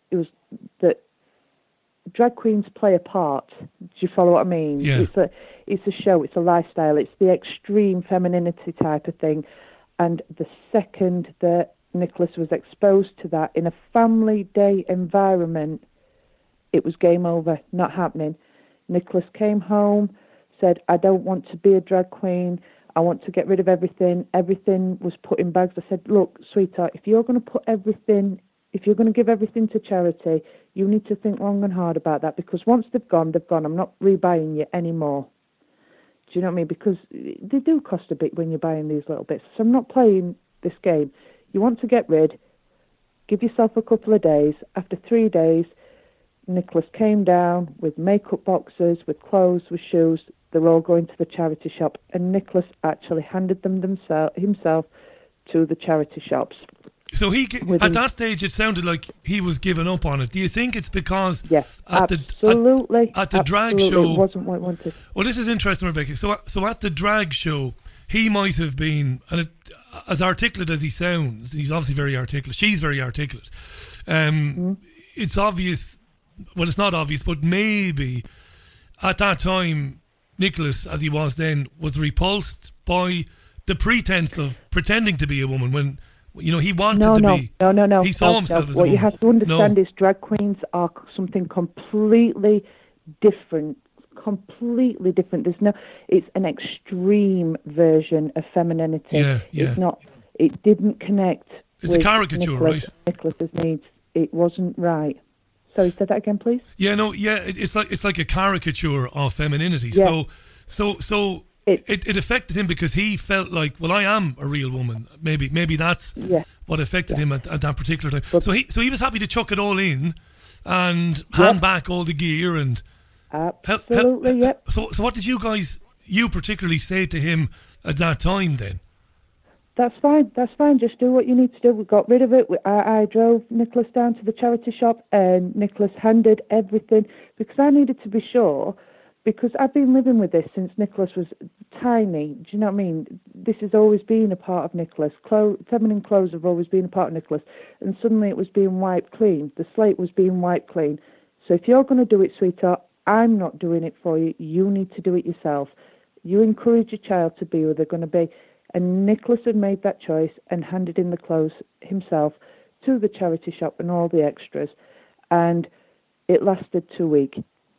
drag queens play a part. Do you follow what I mean? Yeah. It's a show. It's a lifestyle. It's the extreme femininity type of thing. And the second that Nicholas was exposed to that in a family day environment, it was game over. Not happening. Nicholas came home, said, "I don't want to be a drag queen. I want to get rid of everything." Everything was put in bags. I said, "Look, sweetheart, if you're going to give everything to charity, you need to think long and hard about that, because once they've gone, they've gone. I'm not rebuying you anymore." Do you know what I mean? Because they do cost a bit when you're buying these little bits. So I'm not playing this game. You want to get rid, give yourself a couple of days. After 3 days, Nicholas came down with makeup boxes, with clothes, with shoes. They're all going to the charity shop. And Nicholas actually handed them himself to the charity shops. So at that stage, it sounded like he was giving up on it. Do you think it's because at the drag show, it wasn't what I wanted? Well, this is interesting, Rebecca. So at the drag show, he might have been, as articulate as he sounds, he's obviously very articulate. She's very articulate. It's obvious. Well, it's not obvious, but maybe at that time, Nicholas, as he was then, was repulsed by the pretense of pretending to be a woman when. He wanted to be. No. He saw himself as a What woman. you have to understand is drag queens are something completely different. Completely different. It's an extreme version of femininity. Yeah. It's not. It didn't connect. It's a caricature, right? Nicholas's needs. It wasn't right. Sorry, say that again, please. It's like a caricature of femininity. Yeah. So it affected him because he felt like, well, I am a real woman. Maybe that's what affected him at that particular time. So he was happy to chuck it all in and hand back all the gear and absolutely. So what did you particularly say to him at that time then? That's fine. Just do what you need to do. We got rid of it. I drove Nicholas down to the charity shop, and Nicholas handed everything, because I needed to be sure. Because I've been living with this since Nicholas was tiny. Do you know what I mean? This has always been a part of Nicholas. Feminine clothes have always been a part of Nicholas. And suddenly it was being wiped clean. The slate was being wiped clean. So if you're going to do it, sweetheart, I'm not doing it for you. You need to do it yourself. You encourage your child to be who they're going to be. And Nicholas had made that choice and handed in the clothes himself to the charity shop and all the extras. And it lasted 2 weeks.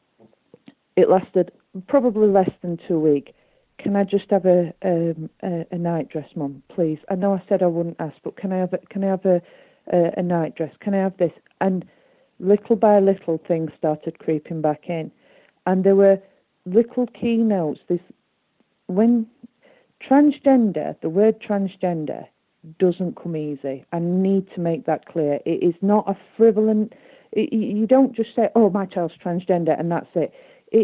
It lasted probably less than 2 weeks. Can I just have a night dress, Mum, please? I know I said I wouldn't ask, but can I have a night dress? Can I have this? And little by little, things started creeping back in, and there were little keynotes. When transgender, the word transgender doesn't come easy. I need to make that clear. It is not a frivolous. You don't just say, "Oh, my child's transgender," and that's it.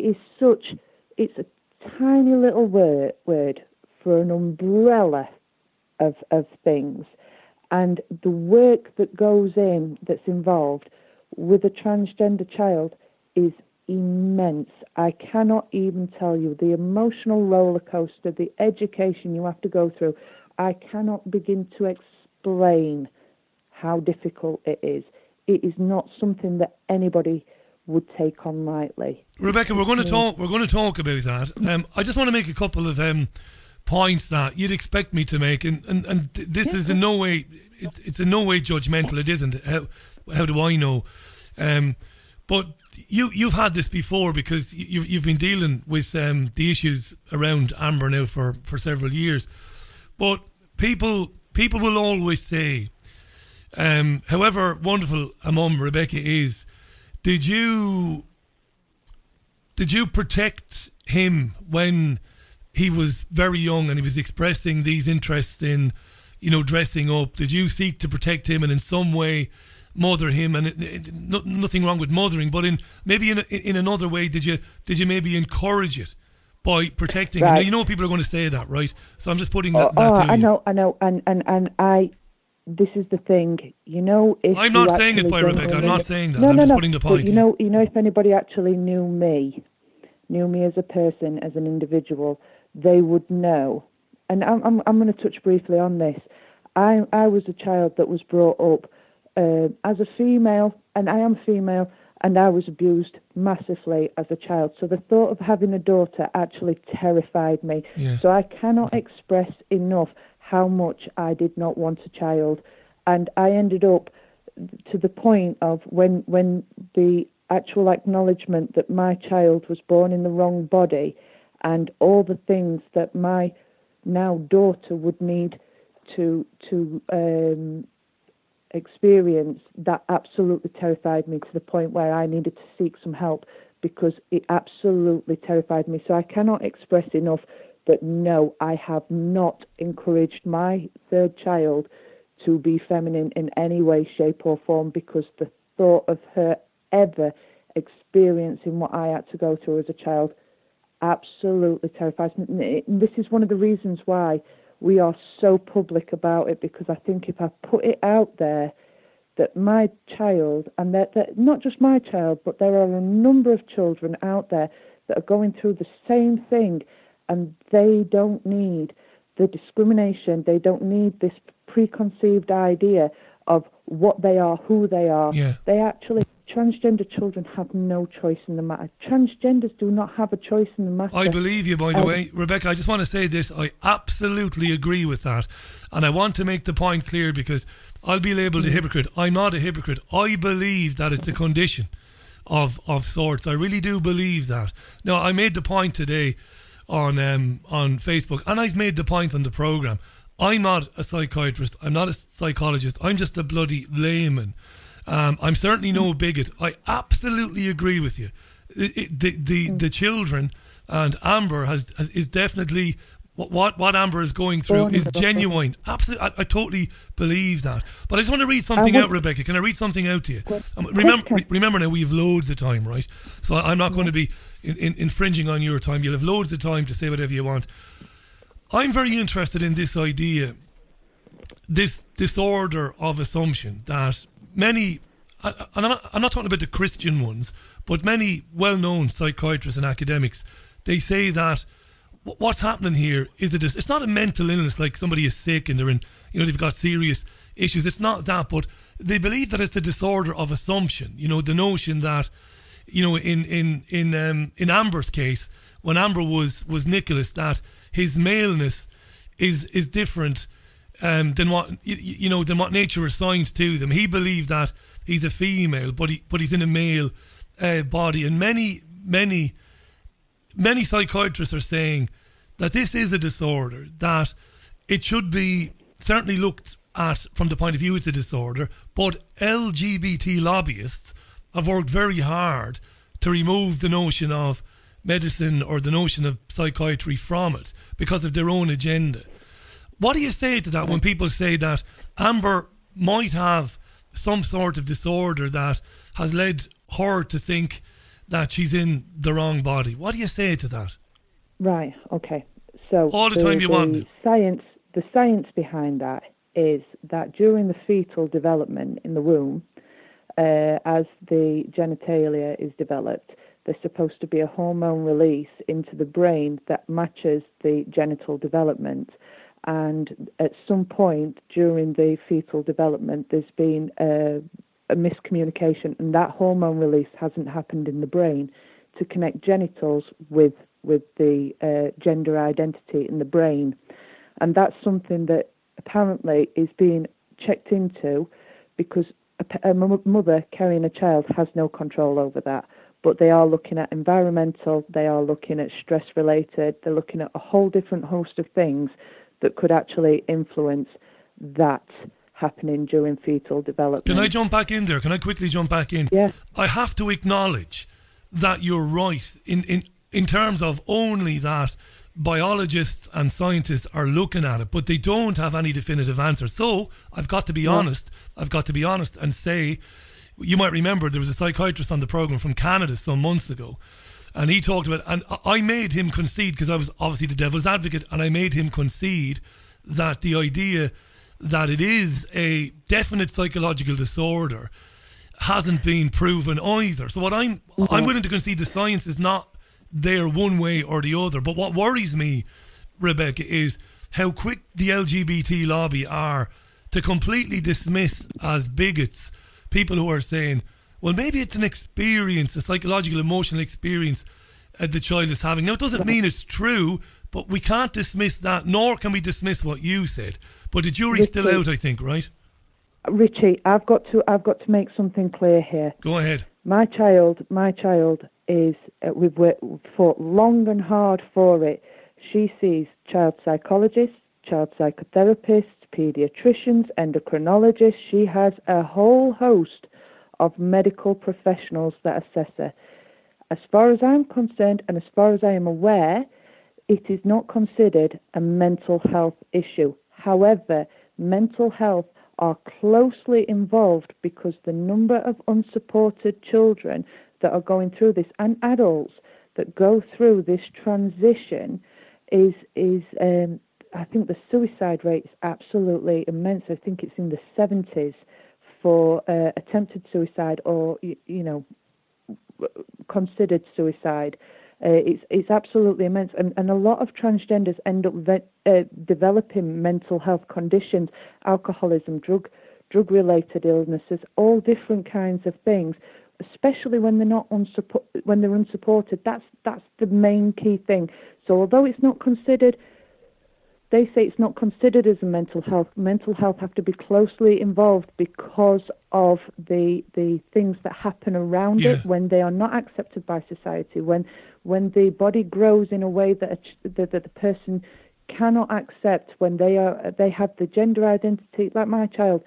It's a tiny little word for an umbrella of things. And the work that goes in, that's involved with a transgender child, is immense. I cannot even tell you the emotional roller coaster, the education you have to go through. I cannot begin to explain how difficult it is. It is not something that anybody would take on lightly. Rebecca, we're going to talk about that. I just want to make a couple of points that you'd expect me to make, and this is in no way, it's in no way judgmental. It isn't. How do I know? But you've had this before, because you've been dealing with the issues around Amber now for several years. But people will always say, however wonderful a mum Rebecca is, did you protect him when he was very young and he was expressing these interests in, dressing up? Did you seek to protect him and in some way mother him? And nothing wrong with mothering, but in another way, did you maybe encourage it by protecting him? Now, people are going to say that, right? So I'm just putting that to you. I know, and this is the thing, if I'm not saying it, by Rebecca. I'm not saying that. No, I'm just no. putting the point. But if anybody actually knew me as a person, as an individual, they would know and I'm going to touch briefly on this. I was a child that was brought up as a female, and I am female, and I was abused massively as a child. So the thought of having a daughter actually terrified me. Yeah. So I cannot express enough how much I did not want a child. And I ended up to the point of when the actual acknowledgement that my child was born in the wrong body and all the things that my now daughter would need to experience, that absolutely terrified me to the point where I needed to seek some help, because it absolutely terrified me. So I cannot express enough that no, I have not encouraged my third child to be feminine in any way, shape or form, because the thought of her ever experiencing what I had to go through as a child absolutely terrifies me. This is one of the reasons why we are so public about it, because I think if I put it out there that my child, and that not just my child, but there are a number of children out there that are going through the same thing, and they don't need the discrimination, they don't need this preconceived idea of what they are, who they are. Yeah. They actually, transgender children have no choice in the matter. Transgenders do not have a choice in the matter. I believe you, by the way. Rebecca, I just want to say this. I absolutely agree with that. And I want to make the point clear, because I'll be labelled a hypocrite. I'm not a hypocrite. I believe that it's a condition of sorts. I really do believe that. Now, I made the point today on Facebook, and I've made the point on the programme. I'm not a psychiatrist. I'm not a psychologist. I'm just a bloody layman. I'm certainly no bigot. I absolutely agree with you. The children, and Amber is definitely what Amber is going through is genuine. Absolutely, I totally believe that. But I just want to read something out, Rebecca. Can I read something out to you? Remember now, we have loads of time, right? So I'm not going to be infringing on your time. You'll have loads of time to say whatever you want. I'm very interested in this idea, this disorder of assumption that many, and I'm not talking about the Christian ones, but many well-known psychiatrists and academics, they say that what's happening here is it's not a mental illness, like somebody is sick and they're in, they've got serious issues. It's not that, but they believe that it's a disorder of assumption. The notion that, in Amber's case, when Amber was Nicholas, that his maleness is different than what nature assigned to them. He believed that he's a female, but he's in a male body, and many psychiatrists are saying that this is a disorder, that it should be certainly looked at from the point of view it's a disorder, but LGBT lobbyists have worked very hard to remove the notion of medicine or the notion of psychiatry from it because of their own agenda. What do you say to that when people say that Amber might have some sort of disorder that has led her to think that she's in the wrong body? What do you say to that? Right, okay. So all the time you want. The science behind that is that during the fetal development in the womb, as the genitalia is developed, there's supposed to be a hormone release into the brain that matches the genital development. And at some point during the fetal development, there's been a miscommunication, and that hormone release hasn't happened in the brain to connect genitals with the gender identity in the brain. And that's something that apparently is being checked into, because a mother carrying a child has no control over that. But they are looking at environmental, they are looking at stress-related, they're looking at a whole different host of things that could actually influence that happening during fetal development. Can I jump back in there? Can I quickly jump back in? Yes. I have to acknowledge that you're right in terms of only that biologists and scientists are looking at it, but they don't have any definitive answer. So I've got to be honest. I've got to be honest and say, you might remember there was a psychiatrist on the programme from Canada some months ago, and he talked about, and I made him concede, because I was obviously the devil's advocate, and I made him concede that the idea that it is a definite psychological disorder hasn't been proven either. So what I'm willing to concede the science is not there one way or the other. But what worries me, Rebecca, is how quick the LGBT lobby are to completely dismiss as bigots people who are saying, well, maybe it's an experience, a psychological, emotional experience the child is having. Now, it doesn't mean it's true, but we can't dismiss that, nor can we dismiss what you said. But the jury's still out, I think, right? Richie, I've got to make something clear here. Go ahead. My child is, we've fought long and hard for it. She sees child psychologists, child psychotherapists, paediatricians, endocrinologists. She has a whole host of medical professionals that assess her. As far as I'm concerned, and as far as I am aware, it is not considered a mental health issue. However, mental health are closely involved because the number of unsupported children that are going through this, and adults that go through this transition, is I think the suicide rate is absolutely immense. I think it's in the 70s for attempted suicide or considered suicide. It's absolutely immense, and a lot of transgenders end up developing mental health conditions, alcoholism, drug-related illnesses, all different kinds of things. Especially when they're not when they're unsupported. That's the main key thing. So although it's not considered, they say it's not considered as a mental health. Mental health have to be closely involved because of the things that happen around it when they are not accepted by society. When the body grows in a way that the person cannot accept. When they have the gender identity, like my child,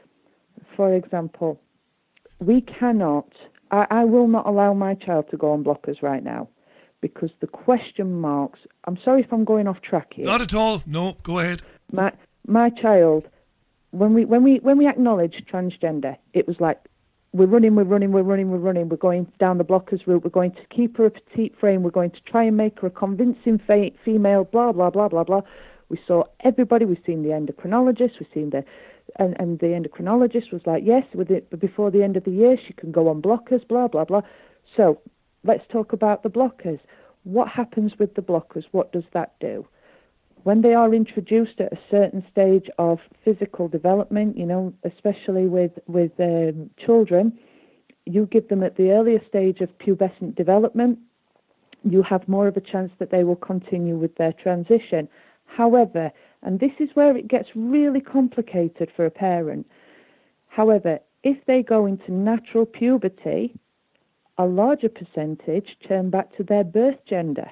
for example. We cannot, I will not allow my child to go on blockers right now because the question marks, I'm sorry if I'm going off track here. Not at all. No, go ahead. My child, when we acknowledged transgender, it was like, we're running, we're going down the blockers route, we're going to keep her a petite frame, we're going to try and make her a convincing female, blah, blah, blah, blah, blah. We saw everybody, we've seen the endocrinologist, we've seen and the endocrinologist was like, yes, before the end of the year, she can go on blockers, blah, blah, blah. So let's talk about the blockers. What happens with the blockers? What does that do? When they are introduced at a certain stage of physical development, especially with children, you give them at the earlier stage of pubescent development, you have more of a chance that they will continue with their transition. However, and this is where it gets really complicated for a parent. However, if they go into natural puberty, a larger percentage turn back to their birth gender,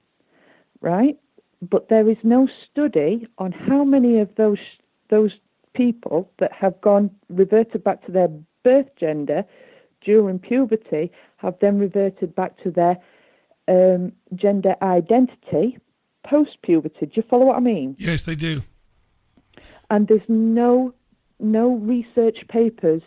right? But there is no study on how many of those people that have reverted back to their birth gender during puberty have then reverted back to their gender identity post-puberty. Do you follow what I mean? Yes, I do. And there's no research papers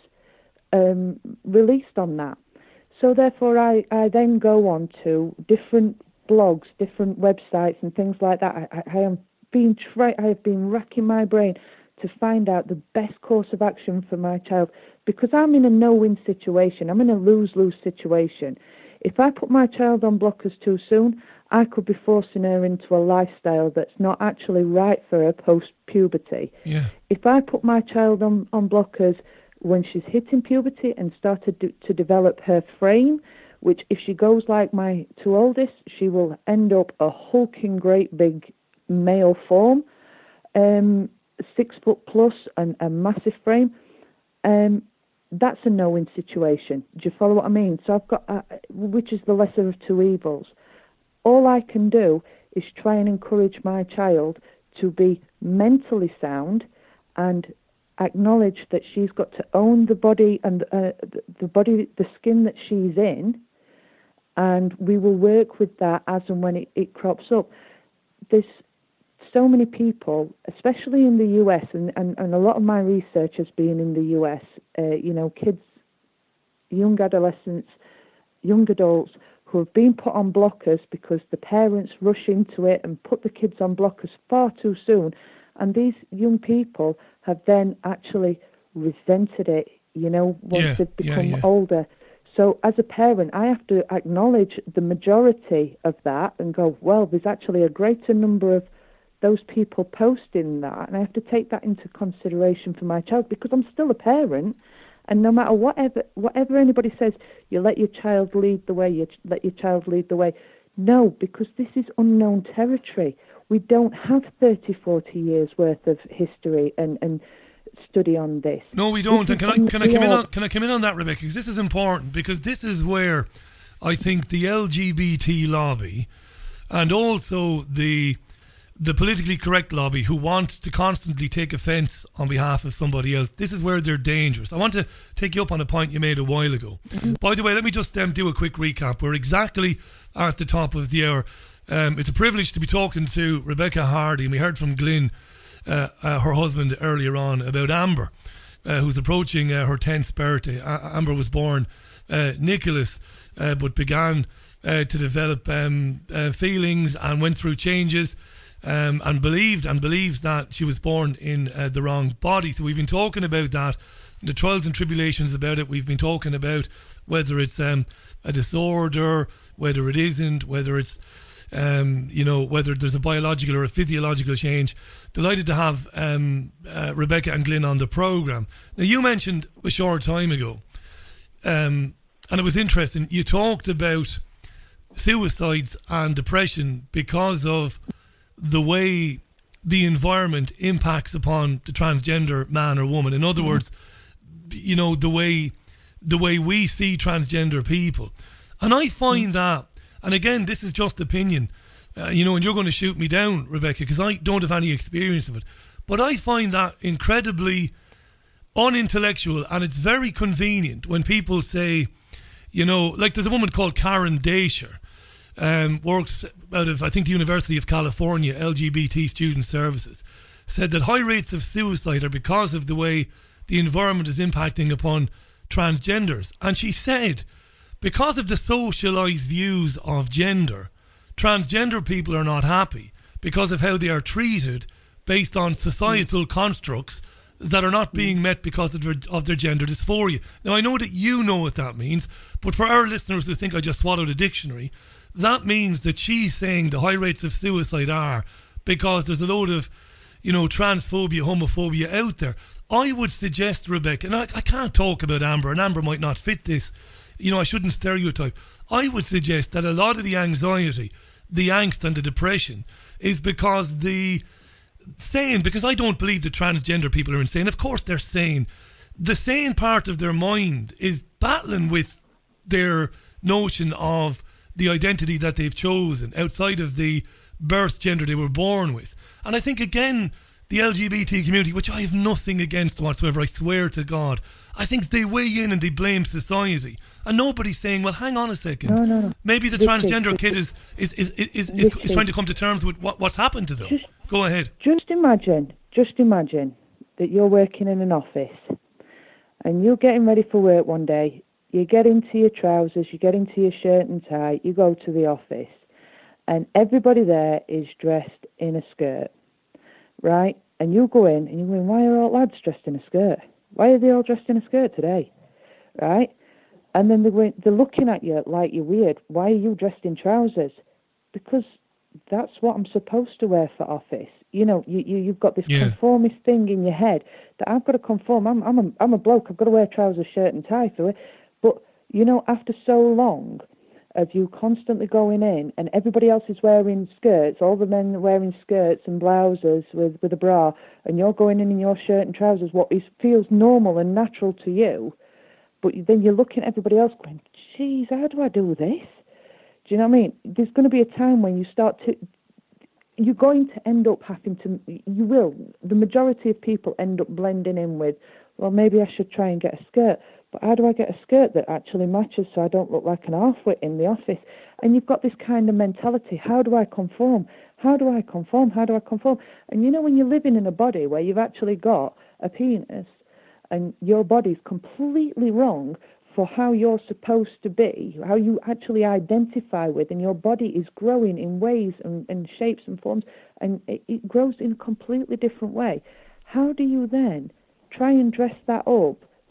released on that. So therefore, I then go on to different blogs, different websites, and things like that. I have been racking my brain to find out the best course of action for my child because I'm in a no-win situation. I'm in a lose-lose situation. If I put my child on blockers too soon, I could be forcing her into a lifestyle that's not actually right for her post-puberty. Yeah. If I put my child on blockers when she's hitting puberty and started to develop her frame, which if she goes like my two oldest, she will end up a hulking great big male form, 6 foot plus and a massive frame. That's a no-win situation. Do you follow what I mean? So I've got, which is the lesser of two evils. All I can do is try and encourage my child to be mentally sound and acknowledge that she's got to own the body and the skin that she's in, and we will work with that as and when it crops up. There's so many people, especially in the US, and a lot of my research has been in the US, kids, young adolescents, young adults who have been put on blockers because the parents rush into it and put the kids on blockers far too soon. And these young people have then actually resented it, once they've become older. So as a parent, I have to acknowledge the majority of that and go, well, there's actually a greater number of those people posting that, and I have to take that into consideration for my child, because I'm still a parent, and no matter whatever anybody says, you let your child lead the way, you let your child lead the way. No, because this is unknown territory. We don't have 30, 40 years worth of history and study on this. No, we don't. And can I come in on that, Rebecca? Because this is important, because this is where I think the LGBT lobby and also the politically correct lobby, who want to constantly take offence on behalf of somebody else, this is where they're dangerous. I want to take you up on a point you made a while ago. By the way, let me just do a quick recap. We're exactly at the top of the hour. It's a privilege to be talking to Rebecca Hardy, and we heard from Glyn, her husband, earlier on about Amber, who's approaching her 10th birthday. Amber was born Nicholas, but began to develop feelings and went through changes, and believes that she was born in the wrong body. So we've been talking about that, the trials and tribulations about it. We've been talking about whether it's a disorder, whether it isn't, whether it's whether there's a biological or a physiological change. Delighted to have Rebecca and Glyn on the programme. Now, you mentioned a short time ago, and it was interesting, you talked about suicides and depression because of the way the environment impacts upon the transgender man or woman. In other words, the way we see transgender people. And I find that, and again, this is just opinion, and you're going to shoot me down, Rebecca, because I don't have any experience of it, but I find that incredibly unintellectual, and it's very convenient when people say, like there's a woman called Karen Dasher, works out of, I think, the University of California, LGBT Student Services, said that high rates of suicide are because of the way the environment is impacting upon transgenders. And she said, because of the socialised views of gender, transgender people are not happy because of how they are treated based on societal constructs that are not being met because of their gender dysphoria. Now, I know that you know what that means, but for our listeners who think I just swallowed a dictionary, that means that she's saying the high rates of suicide are because there's a load of, transphobia, homophobia out there. I would suggest, Rebecca, and I can't talk about Amber, and Amber might not fit this, I shouldn't stereotype. I would suggest that a lot of the anxiety, the angst and the depression is because because I don't believe that transgender people are insane. Of course they're sane. The sane part of their mind is battling with their notion of the identity that they've chosen outside of the birth gender they were born with. And I think, again, the LGBT community, which I have nothing against whatsoever, I swear to God, I think they weigh in and they blame society. And nobody's saying, well, hang on a second. No. Maybe the transgender kid is trying to come to terms with what's happened to them. Go ahead. Just imagine that you're working in an office and you're getting ready for work one day. You get into your trousers, you get into your shirt and tie, you go to the office, and everybody there is dressed in a skirt, right? And you go in and you're going, why are all lads dressed in a skirt? Why are they all dressed in a skirt today? Right? And then they're looking at you like you're weird. Why are you dressed in trousers? Because that's what I'm supposed to wear for office. You've got this conformist thing in your head that I've got to conform. I'm a bloke. I've got to wear trousers, shirt and tie for it. But, after so long of you constantly going in and everybody else is wearing skirts, all the men are wearing skirts and blouses with a bra, and you're going in your shirt and trousers, feels normal and natural to you, but then you're looking at everybody else going, geez, how do I do this? Do you know what I mean? There's going to be a time when you're going to end up the majority of people end up blending in with, well, maybe I should try and get a skirt. But how do I get a skirt that actually matches so I don't look like an half-wit in the office? And you've got this kind of mentality. How do I conform? How do I conform? How do I conform? And when you're living in a body where you've actually got a penis and your body's completely wrong for how you're supposed to be, how you actually identify with, and your body is growing in ways and shapes and forms, and it grows in a completely different way. How do you then try and dress that up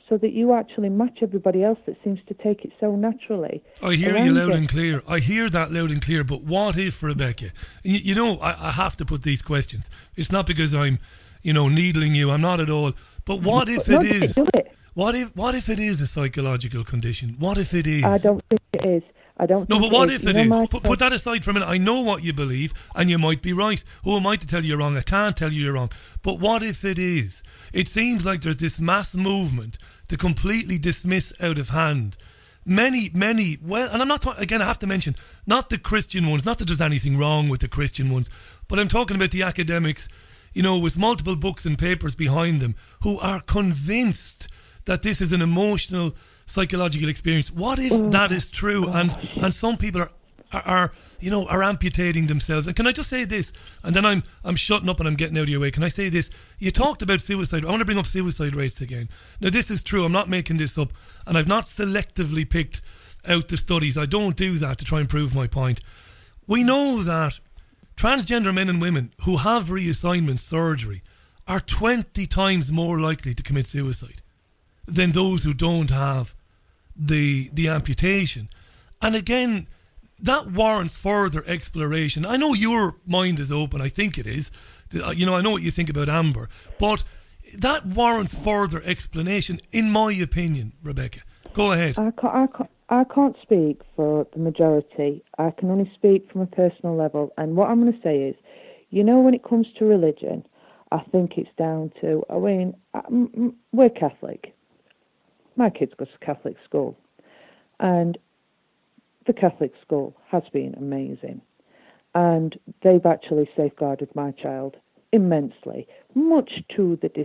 so that you actually match everybody else that seems to take it so naturally. I hear you loud and clear. I hear that loud and clear. But what if, Rebecca? You know, I have to put these questions. It's not because I'm, needling you. I'm not at all. But what if it is? What if it is a psychological condition? What if it is? I don't think it is. No, but what if it is? Put that aside for a minute. I know what you believe, and you might be right. Who am I to tell you you're wrong? I can't tell you you're wrong. But what if it is? It seems like there's this mass movement to completely dismiss out of hand many, well, and I'm not talking, again, I have to mention, not the Christian ones, not that there's anything wrong with the Christian ones, but I'm talking about the academics, with multiple books and papers behind them, who are convinced that this is an emotional, psychological experience. What if that is true, and some people are amputating themselves? And can I just say this, and then I'm shutting up and I'm getting out of your way. Can I say this? You talked about suicide. I want to bring up suicide rates again. Now, this is true. I'm not making this up, and I've not selectively picked out the studies. I don't do that to try and prove my point. We know that transgender men and women who have reassignment surgery are 20 times more likely to commit suicide than those who don't have the amputation. And again, that warrants further exploration. I know your mind is open. I think it is. I know what you think about Amber. But that warrants further explanation, in my opinion, Rebecca. Go ahead. I can't speak for the majority. I can only speak from a personal level. And what I'm going to say is, when it comes to religion, I think it's down to, we're Catholic. My kids go to Catholic school. And the Catholic school has been amazing. And they've actually safeguarded my child immensely, much to the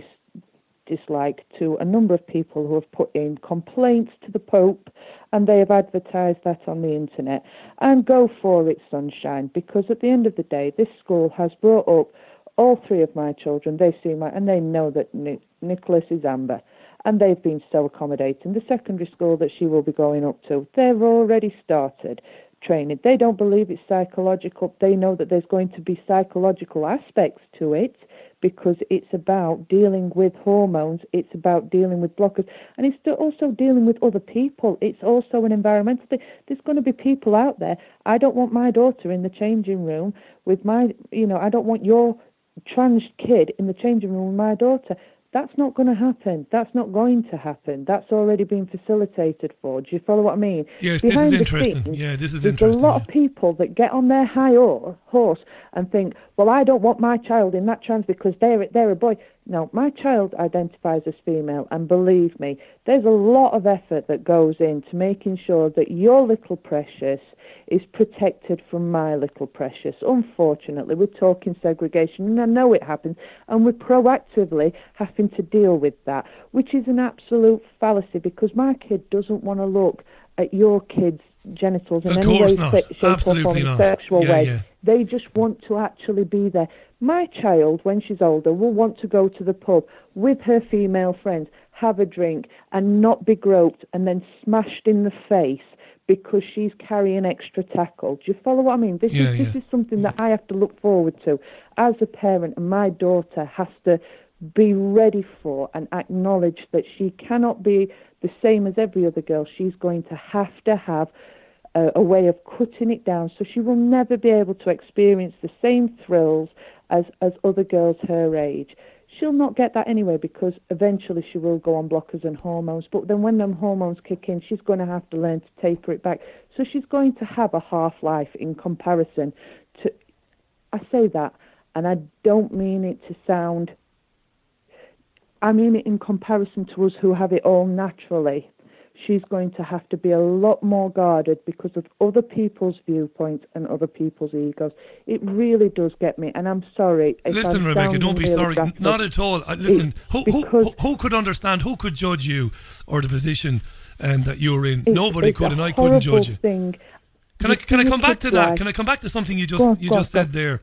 dislike to a number of people who have put in complaints to the Pope, and they have advertised that on the internet. And go for it, sunshine, because at the end of the day, this school has brought up all three of my children. They see and they know that Nicholas is Amber. And they've been so accommodating. The secondary school that she will be going up to, they've already started training. They don't believe it's psychological. They know that there's going to be psychological aspects to it, because it's about dealing with hormones, it's about dealing with blockers, and it's also dealing with other people. It's also an environmental thing. There's going to be people out there. I don't want my daughter in the changing room with I don't want your trans kid in the changing room with my daughter. That's not going to happen. That's not going to happen. That's already been facilitated for. Do you follow what I mean? Yes, Behind this is interesting. This is interesting. There's a lot of people that get on their high horse and think, well, I don't want my child in that trans because they're a boy. No, my child identifies as female, and believe me, there's a lot of effort that goes into making sure that your little precious is protected from my little precious. Unfortunately, we're talking segregation, and I know it happens, and we're proactively having to deal with that, which is an absolute fallacy, because my kid doesn't want to look at your kid's genitals in any way, shape or form, sexual way. Yeah. They just want to actually be there. My child, when she's older, will want to go to the pub with her female friends, have a drink, and not be groped and then smashed in the face because she's carrying extra tackle. Do you follow what I mean? This is something that I have to look forward to as a parent, and my daughter has to be ready for and acknowledge that she cannot be the same as every other girl. She's going to have a way of cutting it down, so she will never be able to experience the same thrills as other girls her age. She'll not get that anyway, because eventually she will go on blockers and hormones. But then when them hormones kick in, she's going to have to learn to taper it back. So she's going to have a half-life in comparison to... I say that, and I don't mean it to sound... I mean it in comparison to us who have it all naturally. She's going to have to be a lot more guarded because of other people's viewpoints and other people's egos. It really does get me, and I'm sorry. Listen, Rebecca, don't be sorry. Not at all. Listen, who could understand, who could judge you or the position that you're in? Nobody could, and I couldn't judge you. Can I come back to that? Can I come back to something you just said there?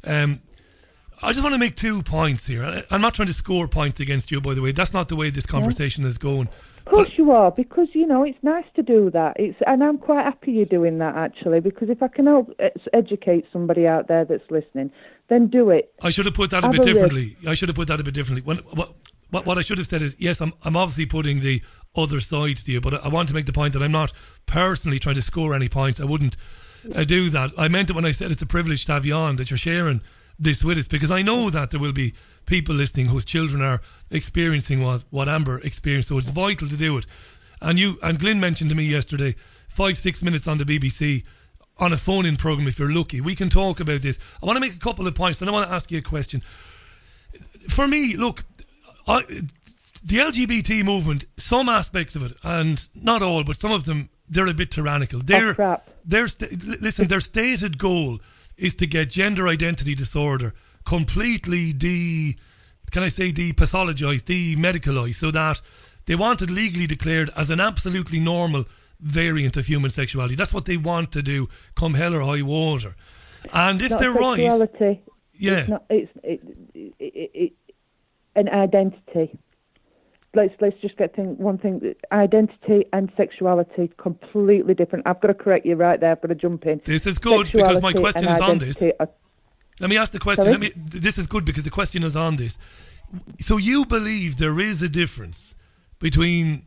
I just want to make 2 points here. I'm not trying to score points against you, by the way. That's not the way this conversation is going. Of course you are, because, it's nice to do that. And I'm quite happy you're doing that, actually, because if I can help educate somebody out there that's listening, then do it. I should have put that a bit differently. what I should have said is, yes, I'm obviously putting the other side to you, but I want to make the point that I'm not personally trying to score any points. I wouldn't do that. I meant it when I said it's a privilege to have you on, that you're sharing this with us, because I know that there will be people listening whose children are experiencing what Amber experienced, so it's vital to do it. And Glyn mentioned to me yesterday, 5-6 minutes on the BBC on a phone-in programme if you're lucky. We can talk about this. I want to make a couple of points, and I want to ask you a question. For me, look, the LGBT movement, some aspects of it, and not all, but some of them, they're a bit tyrannical. Their stated goal is to get gender identity disorder completely depathologized, demedicalized, so that they want it legally declared as an absolutely normal variant of human sexuality. That's what they want to do, come hell or high water. And if they're right, yeah, it's an identity. Let's just get one thing. Identity and sexuality completely different. I've got to correct you right there. I've got to jump in. This is good because my question is on this. Let me ask the question. This is good because the question is on this. So you believe there is a difference between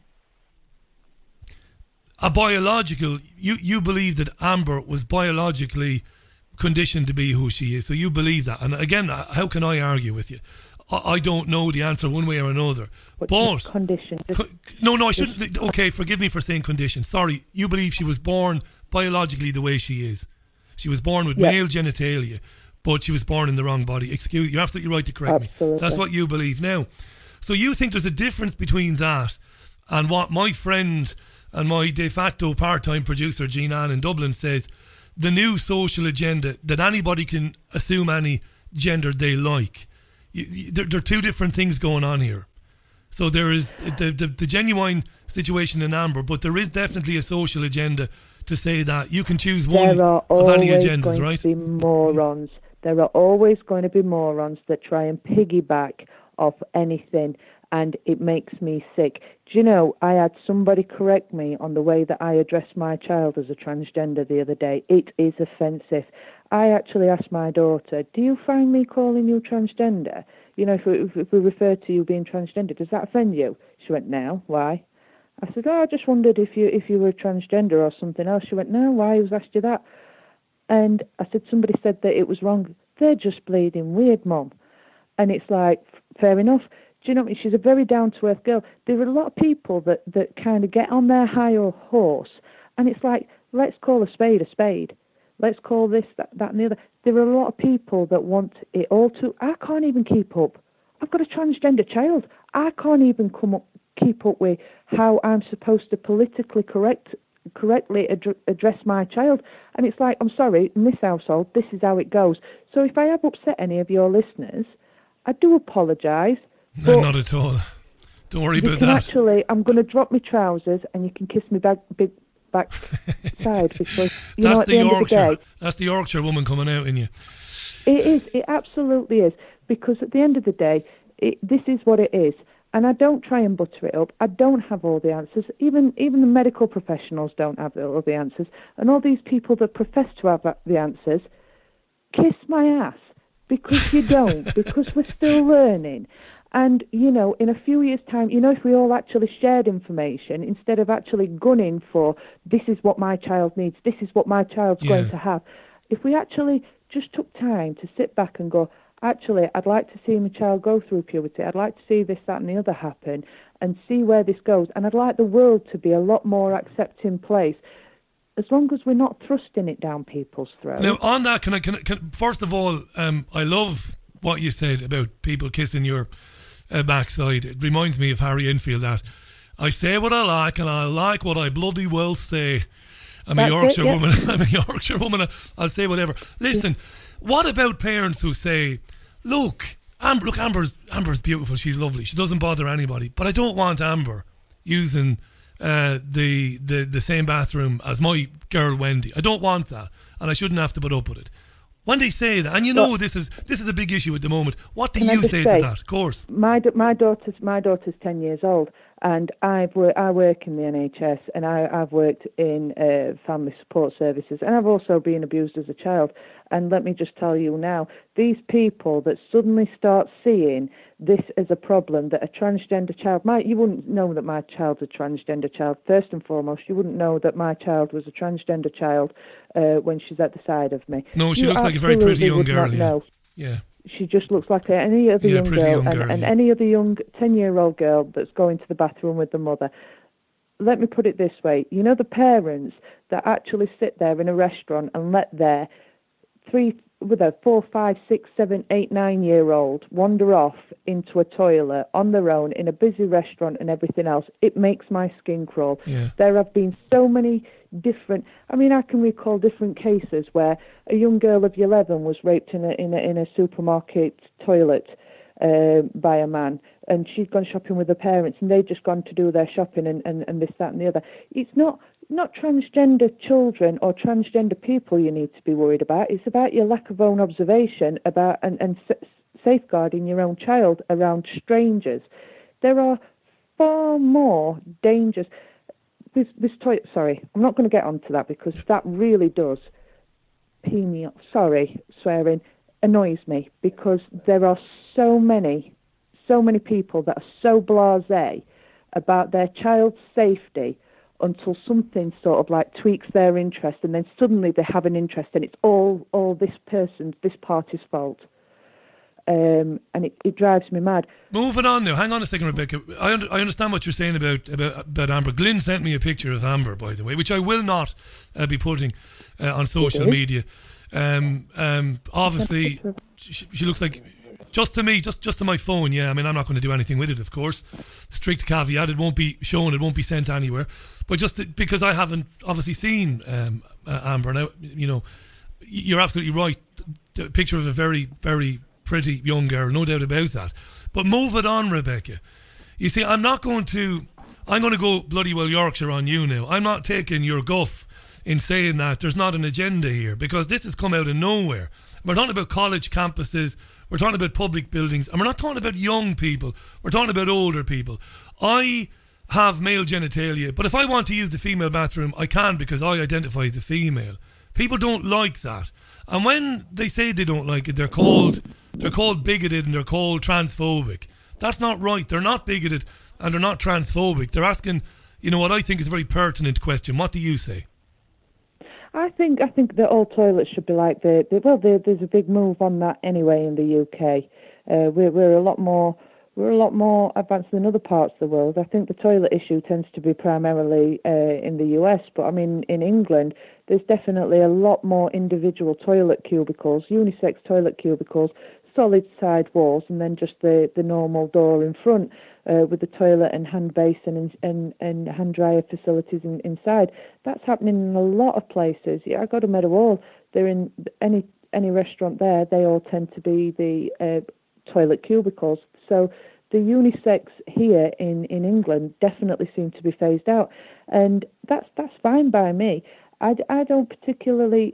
a biological... You believe that Amber was biologically conditioned to be who she is. So you believe that. And again, how can I argue with you? I don't know the answer one way or another. But condition. No, I shouldn't. Okay, forgive me for saying condition. Sorry, you believe she was born biologically the way she is. She was born with male genitalia, but she was born in the wrong body. Excuse, you're absolutely right to correct me. That's what you believe. Now, so you think there's a difference between that and what my friend and my de facto part-time producer, Jean Ann in Dublin, says, the new social agenda, that anybody can assume any gender they like. There are two different things going on here. So there is the genuine situation in Amber, but there is definitely a social agenda to say that you can choose one of any agendas, right? There are always going to be morons. There are always going to be morons that try and piggyback off anything, and it makes me sick. Do you know, I had somebody correct me on the way that I address my child as a transgender the other day. It is offensive. I actually asked my daughter, do you find me calling you transgender? You know, if we refer to you being transgender, does that offend you? She went, no. Why? I said, I just wondered if you were transgender or something else. She went, no, why? Who's asked you that? And I said, somebody said that it was wrong. They're just bleeding weird, Mum. And it's like, fair enough. Do you know what I mean? She's a very down-to-earth girl. There are a lot of people that kind of get on their higher horse, and it's like, let's call a spade a spade. Let's call this, that and the other. There are a lot of people that want it all to... I can't even keep up. I've got a transgender child. I can't even keep up with how I'm supposed to politically correctly address my child. And it's like, I'm sorry, in this household, this is how it goes. So if I have upset any of your listeners, I do apologise. No, not at all. Don't worry about that. Actually, I'm going to drop my trousers and you can kiss me backside because that's the Yorkshire. That's the Yorkshire woman coming out in you. It is. It absolutely is. Because at the end of the day, this is what it is. And I don't try and butter it up. I don't have all the answers. Even the medical professionals don't have all the answers. And all these people that profess to have the answers, kiss my ass. Because you don't. Because we're still learning. And, you know, in a few years' time, you know, if we all actually shared information, instead of actually gunning for, this is what my child needs, this is what my child's going to have, if we actually just took time to sit back and go, actually, I'd like to see my child go through puberty, I'd like to see this, that and the other happen, and see where this goes, and I'd like the world to be a lot more accepting place, as long as we're not thrusting it down people's throats. Now, on that, can first of all, I love what you said about people kissing your backside. It reminds me of Harry Enfield, that I say what I like and I like what I bloody well say. I'm a Yorkshire woman. I'm a Yorkshire woman. I'll say whatever. Listen, what about parents who say, look, Amber's beautiful, she's lovely, she doesn't bother anybody, but I don't want Amber using the same bathroom as my girl Wendy. I don't want that, and I shouldn't have to put up with it. When they say that, and you know this is a big issue at the moment, what do you say to that? Of course, my daughter's 10 years old, And I work in the NHS, and I've worked in family support services, and I've also been abused as a child. And let me just tell you now, these people that suddenly start seeing this as a problem, that a transgender child you wouldn't know that my child's a transgender child. First and foremost, you wouldn't know that my child was a transgender child when she's at the side of me. No, she looks like a very pretty young girl. Yeah. She just looks like any other young girl, and any other young 10-year-old girl that's going to the bathroom with the mother. Let me put it this way. You know the parents that actually sit there in a restaurant and let their 4, 5, 6, 7, 8, 9-year-old wander off into a toilet on their own in a busy restaurant and everything else. It makes my skin crawl. Yeah. There have been so many different. I can recall different cases where a young girl of 11 was raped in a supermarket toilet by a man, and she'd gone shopping with her parents, and they'd just gone to do their shopping and this, that, and the other. It's not transgender children or transgender people you need to be worried about. It's about your lack of own observation about and safeguarding your own child around strangers. There are far more dangers. Sorry, I'm not going to get onto that because that really does pee me off. Sorry, swearing annoys me because there are so many people that are so blasé about their child's safety until something sort of like tweaks their interest, and then suddenly they have an interest, and it's all this party's fault. And it drives me mad. Moving on now. Hang on a second, Rebecca. I understand what you're saying about Amber. Glyn sent me a picture of Amber, by the way, which I will not be putting on social media. Obviously, she looks like, just to me, just to my phone, yeah. I mean, I'm not going to do anything with it, of course. Strict caveat, it won't be shown, it won't be sent anywhere. But just because I haven't obviously seen Amber. Now, you know, you're absolutely right. The picture of a very, very pretty young girl, no doubt about that. But move it on, Rebecca. You see, I'm going to go bloody well Yorkshire on you now. I'm not taking your guff in saying that there's not an agenda here, because this has come out of nowhere. We're talking about college campuses, we're talking about public buildings, and we're not talking about young people, we're talking about older people. I have male genitalia, but if I want to use the female bathroom, I can, because I identify as a female. People don't like that. And when they say they don't like it, they're called bigoted and they're called transphobic. That's not right. They're not bigoted and they're not transphobic. They're asking, you know, what I think is a very pertinent question. What do you say? I think that all toilets should be like there's a big move on that anyway in the UK. We're a lot more advanced than other parts of the world. I think the toilet issue tends to be primarily in the US, but I mean in England there's definitely a lot more individual toilet cubicles, unisex toilet cubicles, solid side walls, and then just the normal door in front with the toilet and hand basin and hand dryer facilities inside. That's happening in a lot of places. Yeah, I go to Meadowhall. They're in any restaurant there. They all tend to be the toilet cubicles. So the unisex here in England definitely seem to be phased out, and that's fine by me. I don't particularly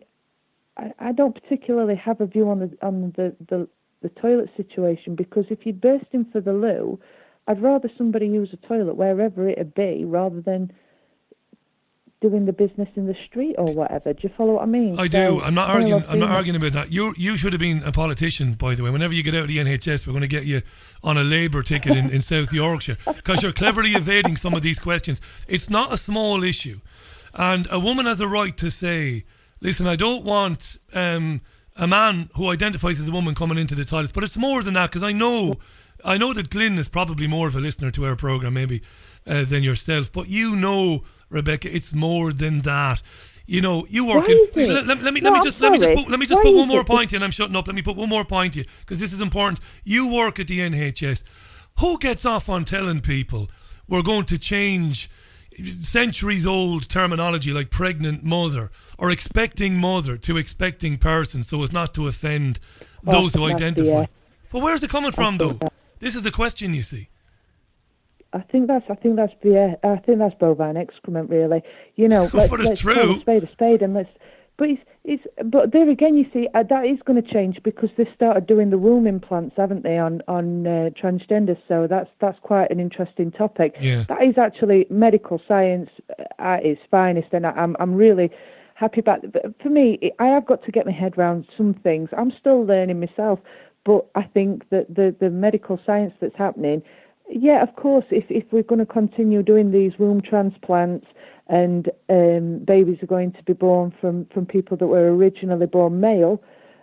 have a view on the toilet situation, because if you're bursting for the loo, I'd rather somebody use a toilet wherever it be rather than doing the business in the street or whatever. Do you follow what I mean? I do. I'm not arguing about that. You should have been a politician, by the way. Whenever you get out of the NHS, we're going to get you on a Labour ticket in South Yorkshire, because you're cleverly evading some of these questions. It's not a small issue, and a woman has a right to say, listen, I don't want a man who identifies as a woman coming into the toilets. But it's more than that, because I know that Glyn is probably more of a listener to our programme maybe than yourself. But you know, Rebecca, it's more than that. You know, you work in. Let me just put one more point here, and I'm shutting up. Let me put one more point here, because this is important. You work at the NHS. Who gets off on telling people we're going to change centuries-old terminology like pregnant mother or expecting mother to expecting person so as not to offend those who identify? But where's it coming from, though? This is the question, you see. I think that's bovine excrement, really. You know, let's call a spade, and But there again, you see, that is going to change because they've started doing the womb implants, haven't they, on transgenders? So that's quite an interesting topic. Yeah. That is actually medical science at its finest, and I'm really happy about it. But for me, I have got to get my head around some things. I'm still learning myself, but I think that the medical science that's happening, yeah, of course, if we're going to continue doing these womb transplants and babies are going to be born from people that were originally born male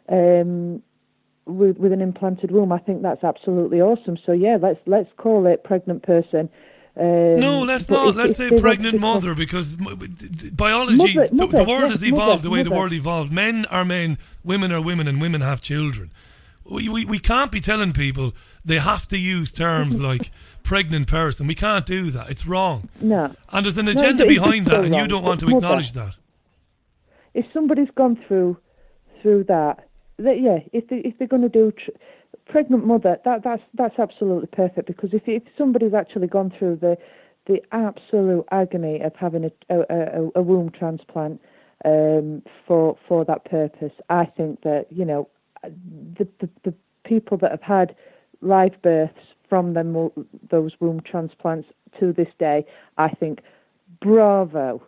with an implanted womb, I think that's absolutely awesome. So yeah, let's call it pregnant person. No, let's not. Let's say pregnant mother, because biology, the world has evolved the way the world evolved. Men are men, women are women, and women have children. We can't be telling people they have to use terms like pregnant person. We can't do that. It's wrong. No. And there's an agenda behind that, and you don't want to acknowledge that. If somebody's gone through that, if they're going to do pregnant mother, that's absolutely perfect, because if somebody's actually gone through the absolute agony of having a womb transplant for that purpose, I think that, you know, the people that have had live births from those womb transplants to this day, I think bravo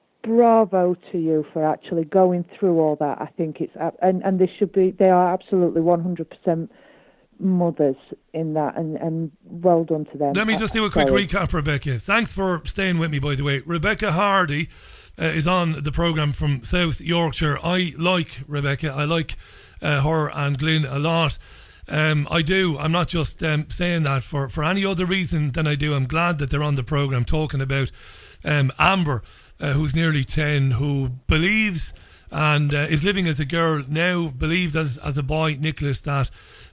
to you for actually going through all that. I think it's and they are absolutely 100% mothers in that, and well done to them. Let me just do a quick recap, Rebecca. Thanks for staying with me, by the way. Rebecca Hardy is on the programme from South Yorkshire. I like Rebecca. I like her and Glyn a lot. I do. I'm not just saying that for any other reason than I do. I'm glad that they're on the programme talking about Amber, who's nearly 10, who believes and is living as a girl now, believed as a boy, Nicholas, that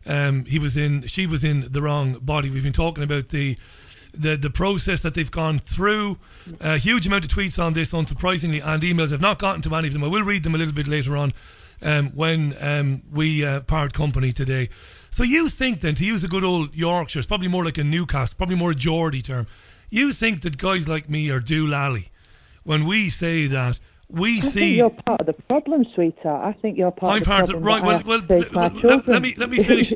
she was in the wrong body. We've been talking about the process that they've gone through. A huge amount of tweets on this, unsurprisingly, and emails. I've not gotten to any of them. I will read them a little bit later on when we part company today. So you think then, to use a good old Yorkshire, it's probably more like a Newcastle, probably more a Geordie term, you think that guys like me are doolally when we say that I think you're part of the problem, sweetheart. I think you're part of the problem. Right. Let me finish.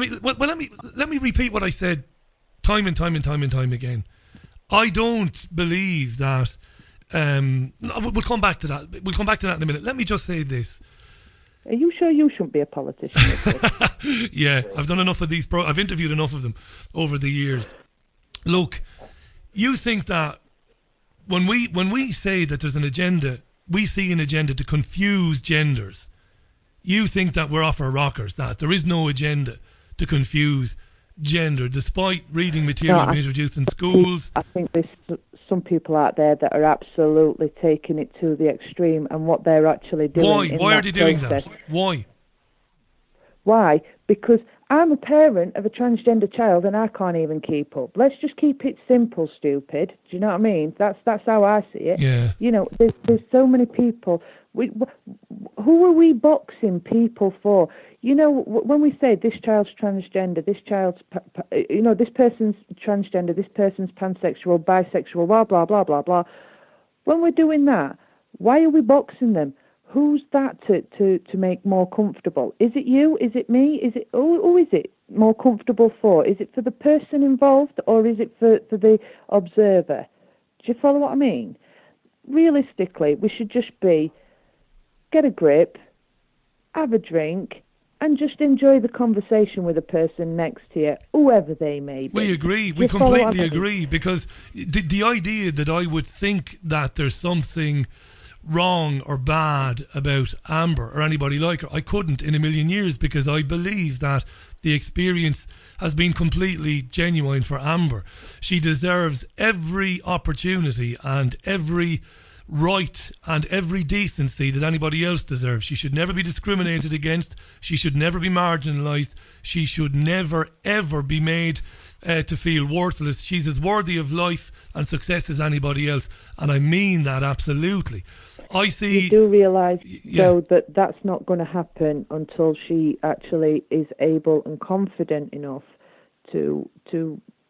Let me repeat what I said time and time again. I don't believe that. We'll come back to that. We'll come back to that in a minute. Let me just say this. Are you sure you shouldn't be a politician? Yeah, I've done enough of these. I've interviewed enough of them over the years. Look, you think that when we say that there's an agenda, we see an agenda to confuse genders. You think that we're off our rockers, that there is no agenda to confuse gender, despite reading material being introduced in schools. I think there's some people out there that are absolutely taking it to the extreme, and what they're actually doing. Why are they doing that? Why? Because I'm a parent of a transgender child and I can't even keep up. Let's just keep it simple, stupid. Do you know what I mean? That's how I see it. Yeah. You know, there's so many people. Who are we boxing people for? You know, when we say this child's transgender, this person's transgender, this person's pansexual, bisexual, blah, blah, blah, blah, blah. When we're doing that, why are we boxing them? Who's that to make more comfortable? Is it you? Is it me? Is it who is it more comfortable for? Is it for the person involved, or is it for the observer? Do you follow what I mean? Realistically, we should just get a grip, have a drink, and just enjoy the conversation with the person next to you, whoever they may be. We agree. We completely agree, because the idea that I would think that there's something wrong or bad about Amber or anybody like her, I couldn't in a million years, because I believe that the experience has been completely genuine for Amber. She deserves every opportunity and every right and every decency that anybody else deserves. She should never be discriminated against. She should never be marginalised. She should never ever be made to feel worthless. She's as worthy of life and success as anybody else, and I mean that absolutely. I see. You do realise, though, that that's not going to happen until she actually is able and confident enough to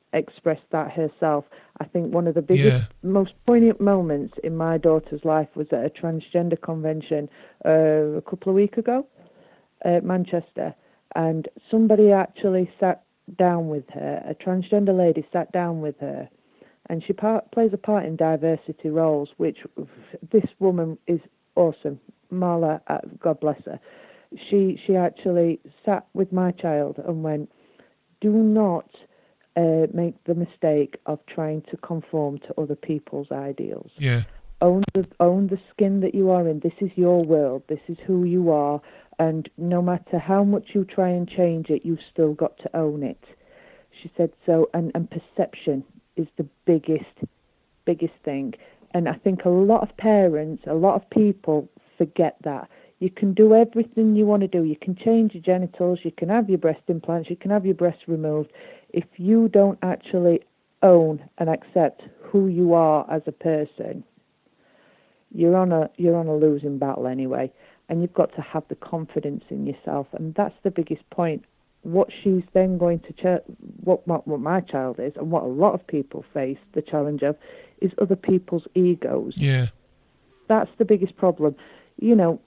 expressed that herself. I think one of the biggest, most poignant moments in my daughter's life was at a transgender convention a couple of weeks ago at Manchester, and somebody actually sat down with her, a transgender lady sat down with her, and she plays a part in diversity roles, which this woman is awesome. Marla, God bless her. She actually sat with my child and went, do not make the mistake of trying to conform to other people's ideals. Yeah. Own the skin that you are in. This is your world. This is who you are. And no matter how much you try and change it, you've still got to own it. She said so, and perception is the biggest thing. And I think a lot of parents, a lot of people forget that. You can do everything you want to do. You can change your genitals, you can have your breast implants, you can have your breasts removed. If you don't actually own and accept who you are as a person, you're on a losing battle anyway. And you've got to have the confidence in yourself, and that's the biggest point. What she's then going to what my child is, and what a lot of people face the challenge of, is other people's egos. Yeah, that's the biggest problem. You know,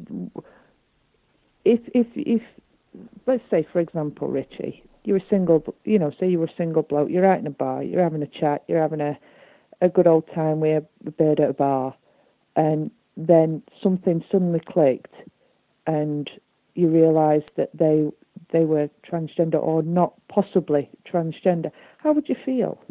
if let's say, for example, Richie, you're a single, say you were a single bloke, you're out in a bar, you're having a chat, you're having a good old time with a bird at a bar, and then something suddenly clicked, and you realised that they were transgender or not possibly transgender. How would you feel?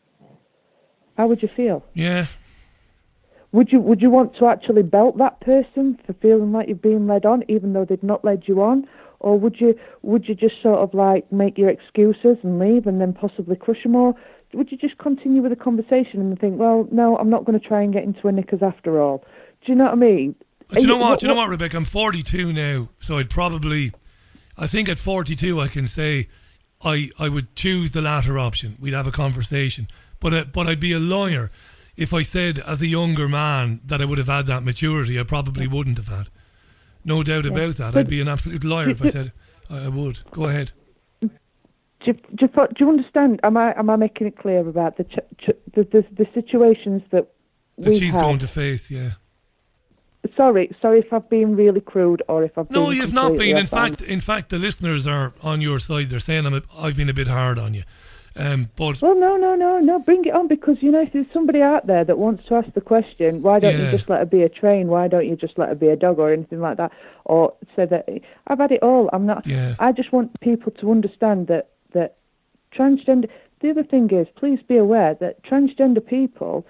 Yeah. Would you want to actually belt that person for feeling like you've been led on, even though they'd not led you on? Or would you just sort of like make your excuses and leave and then possibly crush them? Or would you just continue with the conversation and think, well, no, I'm not going to try and get into a knickers after all? Do you know what I mean? Do you know what, Rebecca? I'm 42 now, so I think at 42 I can say I would choose the latter option. We'd have a conversation. But I'd be a liar if I said as a younger man that I would have had that maturity. I probably wouldn't have had. No doubt about that. I'd be an absolute liar if I said I would. Go ahead. Do you understand? Am I making it clear about the situations that she's going to face? Yeah. Sorry if I've been really crude or if I've been. No, you've not been. In fact, the listeners are on your side. They're saying I've been a bit hard on you. But well, no, bring it on, because if there's somebody out there that wants to ask the question, why don't you just let her be a train? Why don't you just let her be a dog or anything like that? Or say that I've had it all. I'm not. Yeah. I just want people to understand that transgender. The other thing is, please be aware that transgender people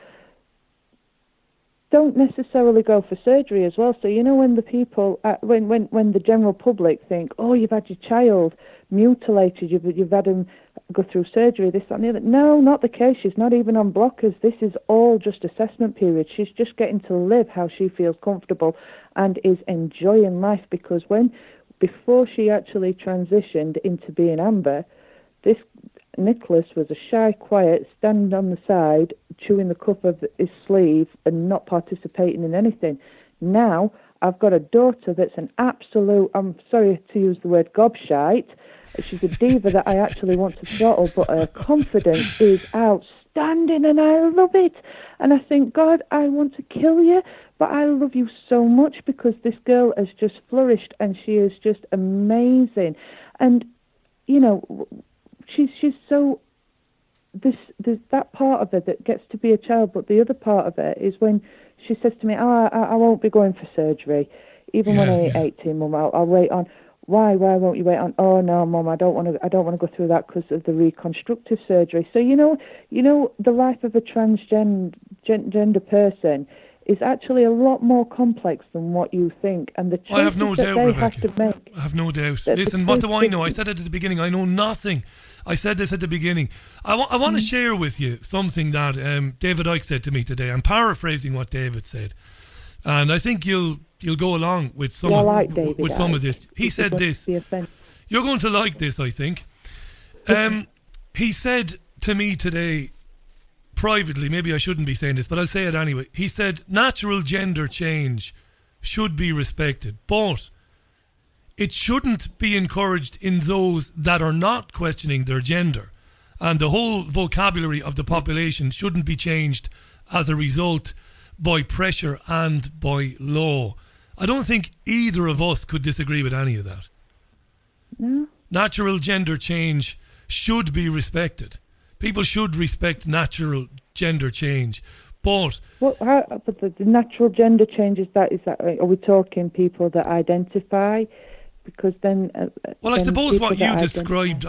don't necessarily go for surgery as well. So when the people, when the general public think, oh, you've had your child mutilated, you've had him go through surgery, this, that, and the other. No, not the case. She's not even on blockers. This is all just assessment period. She's just getting to live how she feels comfortable and is enjoying life, because before she actually transitioned into being Amber, this Nicholas was a shy, quiet, standing on the side, chewing the cuff of his sleeve and not participating in anything. Now, I've got a daughter that's an absolute, I'm sorry to use the word gobshite, she's a diva that I actually want to throttle, but her confidence is outstanding and I love it. And I think, God, I want to kill you, but I love you so much because this girl has just flourished and she is just amazing. And, she's so, there's that part of her that gets to be a child, but the other part of it is when she says to me, I won't be going for surgery. Even when I'm 18, Mum, I'll wait on. Why won't you wait on? Oh no, Mum, I don't want to go through that because of the reconstructive surgery. So the life of a transgender person is actually a lot more complex than what you think, and the choices I have no that doubt, they Rebecca. have to make. I have no doubt. Listen, what do I know? I said it at the beginning. I know nothing. I said this at the beginning. I want to share with you something that David Icke said to me today. I'm paraphrasing what David said, and I think you'll go along with some of this. He said this. You're going to like this, I think. He said to me today, privately, maybe I shouldn't be saying this, but I'll say it anyway. He said natural gender change should be respected, but it shouldn't be encouraged in those that are not questioning their gender. And the whole vocabulary of the population shouldn't be changed as a result by pressure and by law. I don't think either of us could disagree with any of that. No. Natural gender change should be respected. People should respect natural gender change. But but the natural gender change, is that are we talking people that identify? Because then well, I then suppose people what you that described,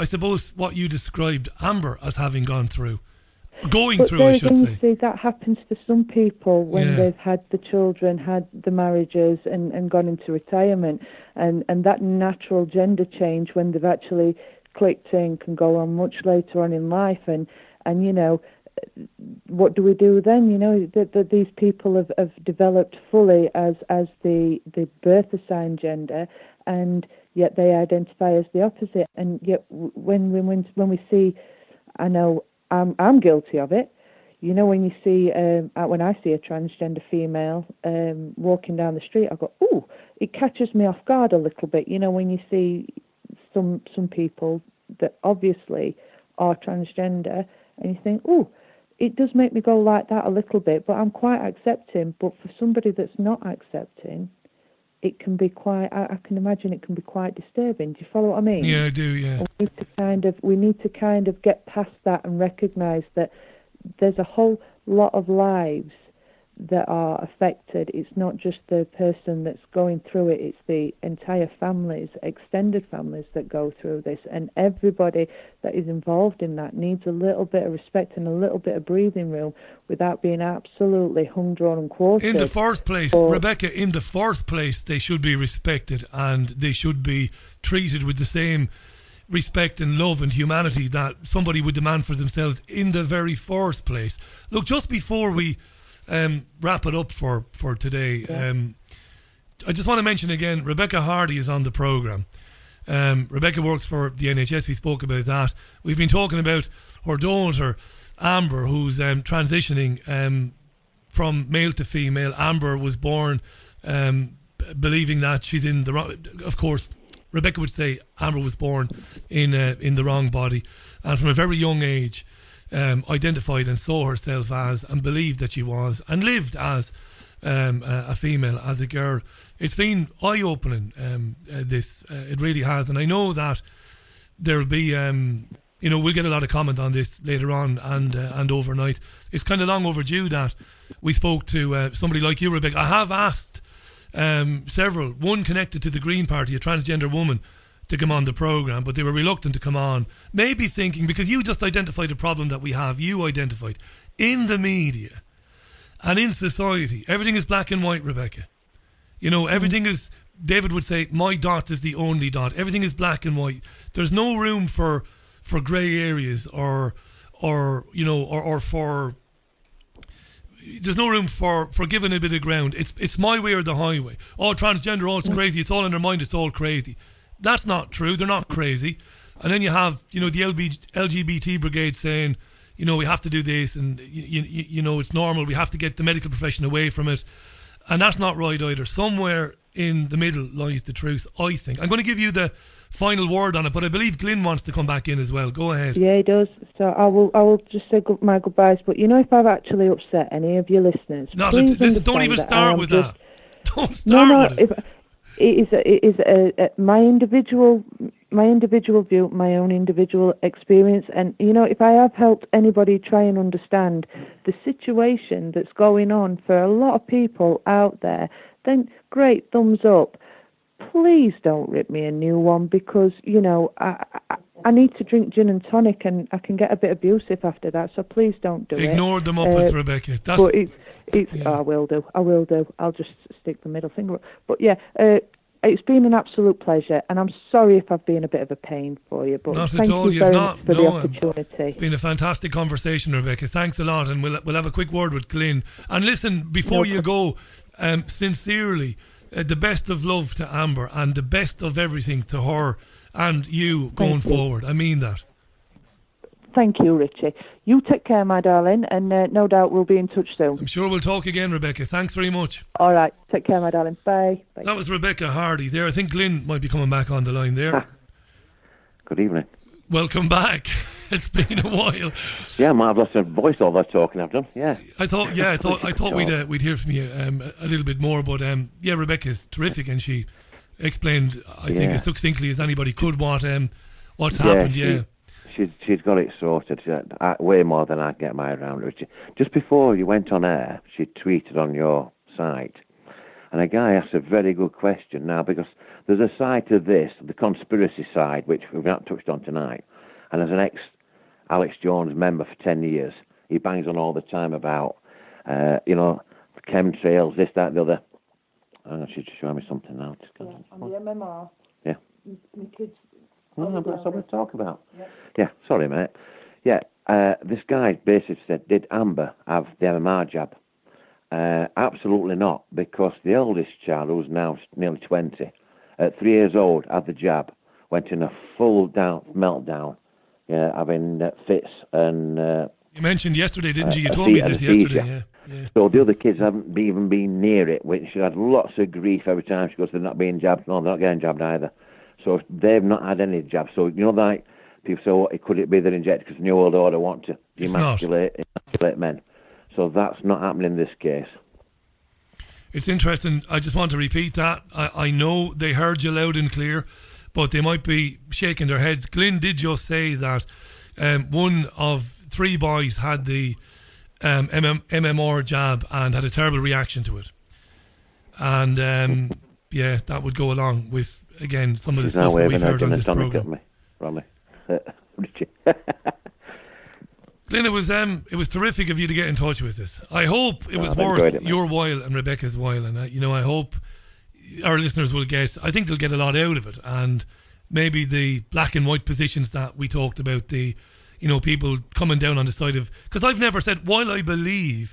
Amber, as having gone through, going but through, I should again, say. you see, that happens to some people when they've had the children, had the marriages, and gone into retirement, and that natural gender change when they've actually clicked in can go on much later on in life, and you know, what do we do then? You know, that these people have developed fully as the birth assigned gender, and yet they identify as the opposite. And yet when we see, I know I'm guilty of it. You know, when you see when I see a transgender female walking down the street, I go, ooh, it catches me off guard a little bit. You know, when you see some people that obviously are transgender, and you think, ooh, it does make me go like that a little bit, but I'm quite accepting. But for somebody that's not accepting, it can be quite, I can imagine it can be quite disturbing. Do you follow what I mean? Yeah, I do, yeah. We need to kind of get past that and recognise that there's a whole lot of lives that are affected. It's not just the person that's going through it, it's the entire families, extended families that go through this, and everybody that is involved in that needs a little bit of respect and a little bit of breathing room without being absolutely hung, drawn and quartered. In the first place, Rebecca, they should be respected, and they should be treated with the same respect and love and humanity that somebody would demand for themselves in the very first place. Look, just before we wrap it up for today, I just want to mention again, Rebecca Hardy is on the programme. Rebecca works for the NHS. We spoke about that. We've been talking about her daughter Amber, who's transitioning from male to female. Amber was born believing that she's in the wrong, of course Rebecca would say Amber was born in the wrong body, and from a very young age identified and saw herself as, and believed that she was, and lived as a female, as a girl. It's been eye-opening, it really has, and I know that there'll be we'll get a lot of comment on this later on and overnight. It's kind of long overdue that we spoke to somebody like you, Rebecca. I have asked several, one connected to the Green Party, a transgender woman, to come on the programme, but they were reluctant to come on, maybe thinking, because you just identified a problem that we have, you identified in the media and in society, everything is black and white, Rebecca. You know, everything is, David would say, my dot is the only dot. Everything is black and white. There's no room for grey areas or for, there's no room for giving a bit of ground. It's my way or the highway. Oh, transgender, oh, it's crazy. It's all in their mind. It's all crazy. That's not true. They're not crazy. And then you have, the LGBT brigade saying, we have to do this, and it's normal. We have to get the medical profession away from it, and that's not right either. Somewhere in the middle lies the truth, I think. I'm going to give you the final word on it, but I believe Glyn wants to come back in as well. Go ahead. Yeah, he does. So I will just say my goodbyes. But if I've actually upset any of your listeners, don't even start with that. Don't start with it. It is my individual view, my own individual experience, and if I have helped anybody try and understand the situation that's going on for a lot of people out there, then great, thumbs up. Please don't rip me a new one, because I need to drink gin and tonic, and I can get a bit abusive after that. So please don't do it. Ignore them up with Rebecca. But I will do. I'll just stick the middle finger up. But yeah, it's been an absolute pleasure, and I'm sorry if I've been a bit of a pain for you. But not thank at all. you very much for the opportunity. It's been a fantastic conversation, Rebecca. Thanks a lot, and we'll have a quick word with Glyn. And listen, before you go, sincerely, the best of love to Amber, and the best of everything to her and you going forward. I mean that. Thank you, Richie. You take care, my darling, and no doubt we'll be in touch soon. I'm sure we'll talk again, Rebecca. Thanks very much. All right. Take care, my darling. Bye. Bye. That was Rebecca Hardy there. I think Glyn might be coming back on the line there. Good evening. Welcome back. It's been a while. Yeah, I might have lost my voice all that talking I've done. Yeah. I thought we'd hear from you a little bit more, but Rebecca's terrific, and she explained, I think, as succinctly as anybody could what's happened. She's got it sorted. Way more than I get my head around, Richie. Just before you went on air, she tweeted on your site, and a guy asked a very good question now, because there's a side to this, the conspiracy side, which we've not touched on tonight, and as an ex-Alex Jones member for 10 years, he bangs on all the time about, chemtrails, this, that, the other. She's just showing me something now. On the MMR. Yeah. My kids... That's what we talk about. Yeah, sorry, mate. Yeah, this guy basically said, did Amber have the MMR jab? Absolutely not, because the oldest child, who's now nearly 20, at 3 years old, had the jab, went in a full meltdown, having fits and... you mentioned yesterday, didn't you? You told me this yesterday, yeah. So the other kids haven't even been near it, which she had lots of grief every time she goes, they're not being jabbed. No, they're not getting jabbed either. So they've not had any jabs. So, like, people say, could it be they're injected because the New World Order want to emasculate men? So that's not happening in this case. It's interesting. I just want to repeat that. I know they heard you loud and clear, but they might be shaking their heads. Glyn did just say that one of 3 boys had the MMR jab and had a terrible reaction to it. And, that would go along with, again, some of the stuff that we've heard on this programme. Glyn, it was terrific of you to get in touch with us. I hope it was worth your while and Rebecca's while, and I hope our listeners will I think they'll get a lot out of it, and maybe the black and white positions that we talked about, the people coming down on the side of, because I've never said, while I believe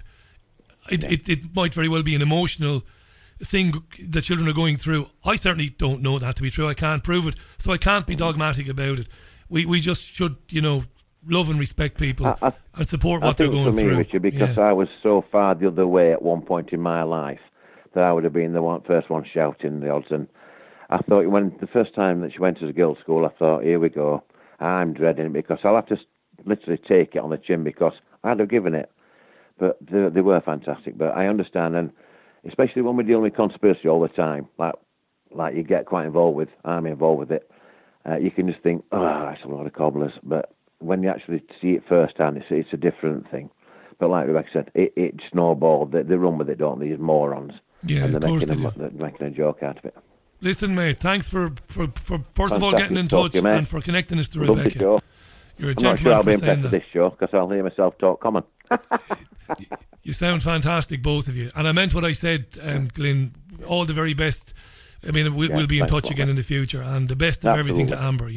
it might very well be an emotional thing that children are going through, I certainly don't know that to be true. I can't prove it, so I can't be dogmatic about it. We just should, love and respect people and support what they're going through. Richard, because I was so far the other way at one point in my life that I would have been the first one shouting the odds. And I thought, when the first time that she went to the girls' school, I thought, here we go. I'm dreading it, because I'll have to literally take it on the chin, because I'd have given it. But they were fantastic. But I understand, and especially when we're dealing with conspiracy all the time, like you get quite involved with, I'm involved with it, you can just think, it's a lot of cobblers. But when you actually see it firsthand, it's a different thing. But like Rebecca said, it snowballed. They run with it, don't they, these morons? Yeah, and they're making making a joke out of it. Listen, mate, thanks for first of all getting in touch and for connecting us to Rebecca. You're a gentleman. I'm not sure I'll be for saying impressed with this show, because I'll hear myself talk common. You sound fantastic, both of you. And I meant what I said, Glyn. All the very best. I mean, we'll be in touch again in the future, and the best of everything to Amber,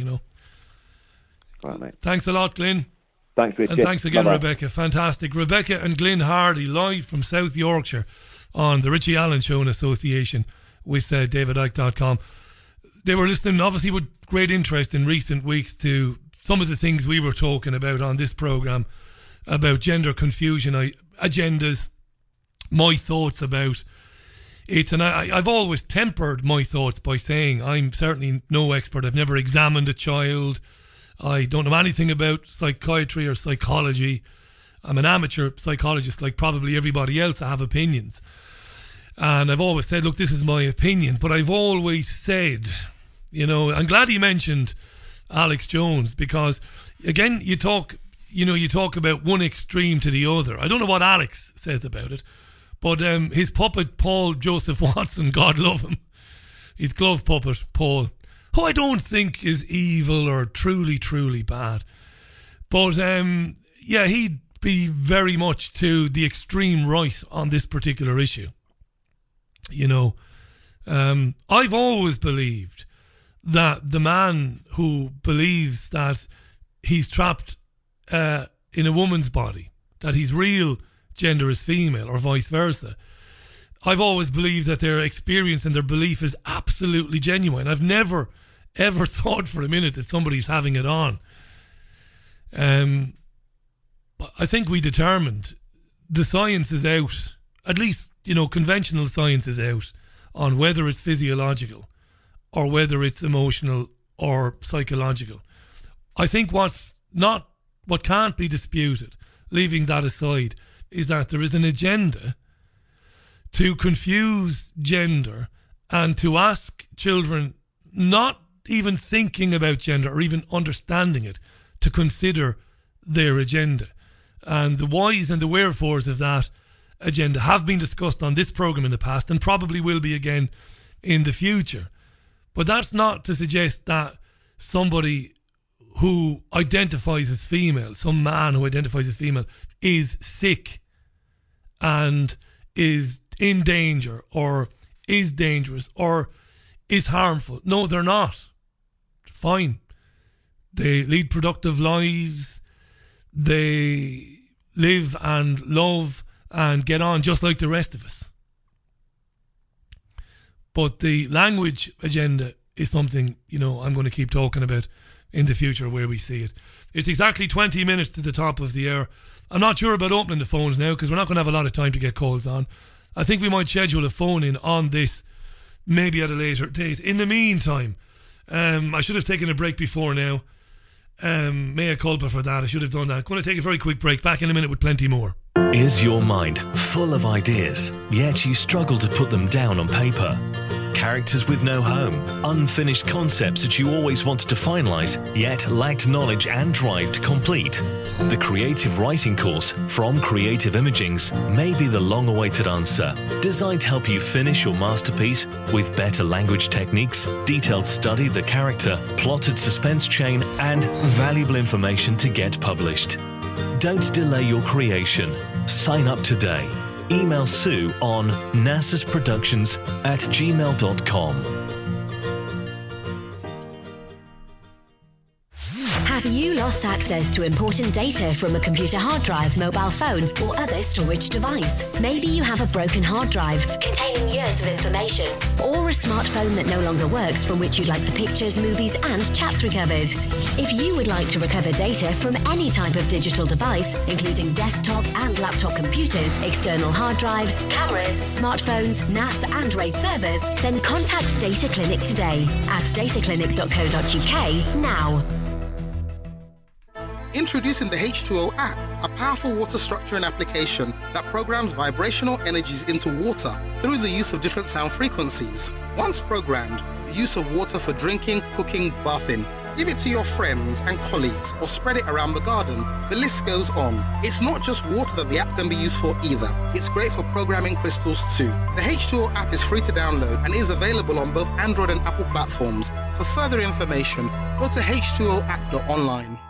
Right, mate. Thanks a lot, Glyn. Thanks, Richard. And thanks again, Bye-bye. Rebecca. Fantastic. Rebecca and Glyn Hardy, live from South Yorkshire on the Richie Allen Show in association with DavidIke.com. They were listening, obviously, with great interest in recent weeks to some of the things we were talking about on this programme about gender confusion, agendas, my thoughts about it. And I've always tempered my thoughts by saying I'm certainly no expert. I've never examined a child. I don't know anything about psychiatry or psychology. I'm an amateur psychologist like probably everybody else. I have opinions. And I've always said, look, this is my opinion. But I've always said, I'm glad he mentioned Alex Jones, because, again, you talk about one extreme to the other. I don't know what Alex says about it, but his puppet, Paul Joseph Watson, God love him, his glove puppet, Paul, who I don't think is evil or truly, truly bad. But, he'd be very much to the extreme right on this particular issue. I've always believed that the man who believes that he's trapped in a woman's body, that his real gender is female or vice versa, I've always believed that their experience and their belief is absolutely genuine. I've never, ever thought for a minute that somebody's having it on. But I think we determined the science is out, at least, conventional science is out on whether it's physiological or whether it's emotional or psychological. I think what's not what can't be disputed, leaving that aside, is that there is an agenda to confuse gender and to ask children, not even thinking about gender or even understanding it, to consider their agenda. And the whys and the wherefores of that agenda have been discussed on this programme in the past and probably will be again in the future. But that's not to suggest that somebody who identifies as female, some man who identifies as female, is sick and is in danger or is dangerous or is harmful. No, they're not. Fine. They lead productive lives. They live and love and get on just like the rest of us. But the language agenda is something, I'm going to keep talking about in the future where we see it. It's exactly 20 minutes to the top of the hour. I'm not sure about opening the phones now because we're not going to have a lot of time to get calls on. I think we might schedule a phone in on this maybe at a later date. In the meantime, I should have taken a break before now. Mea culpa for that. I should have done that. I'm going to take a very quick break. Back in a minute with plenty more. Is your mind full of ideas, yet you struggle to put them down on paper? Characters with no home, unfinished concepts that you always wanted to finalise, yet lacked knowledge and drive to complete? The Creative Writing course from Creative Imagings may be the long-awaited answer, designed to help you finish your masterpiece with better language techniques, detailed study of the character, plotted suspense chain, and valuable information to get published. Don't delay your creation. Sign up today. Email Sue on nasusproductions@gmail.com. Have you lost access to important data from a computer hard drive, mobile phone, or other storage device? Maybe you have a broken hard drive containing years of information, or a smartphone that no longer works from which you'd like the pictures, movies, and chats recovered. If you would like to recover data from any type of digital device, including desktop and laptop computers, external hard drives, cameras, smartphones, NAS, and RAID servers, then contact Data Clinic today at dataclinic.co.uk now. Introducing the H2O app, a powerful water structuring application that programs vibrational energies into water through the use of different sound frequencies. Once programmed, the use of water for drinking, cooking, bathing. Give it to your friends and colleagues or spread it around the garden. The list goes on. It's not just water that the app can be used for either. It's great for programming crystals too. The H2O app is free to download and is available on both Android and Apple platforms. For further information, go to h2oapp.online.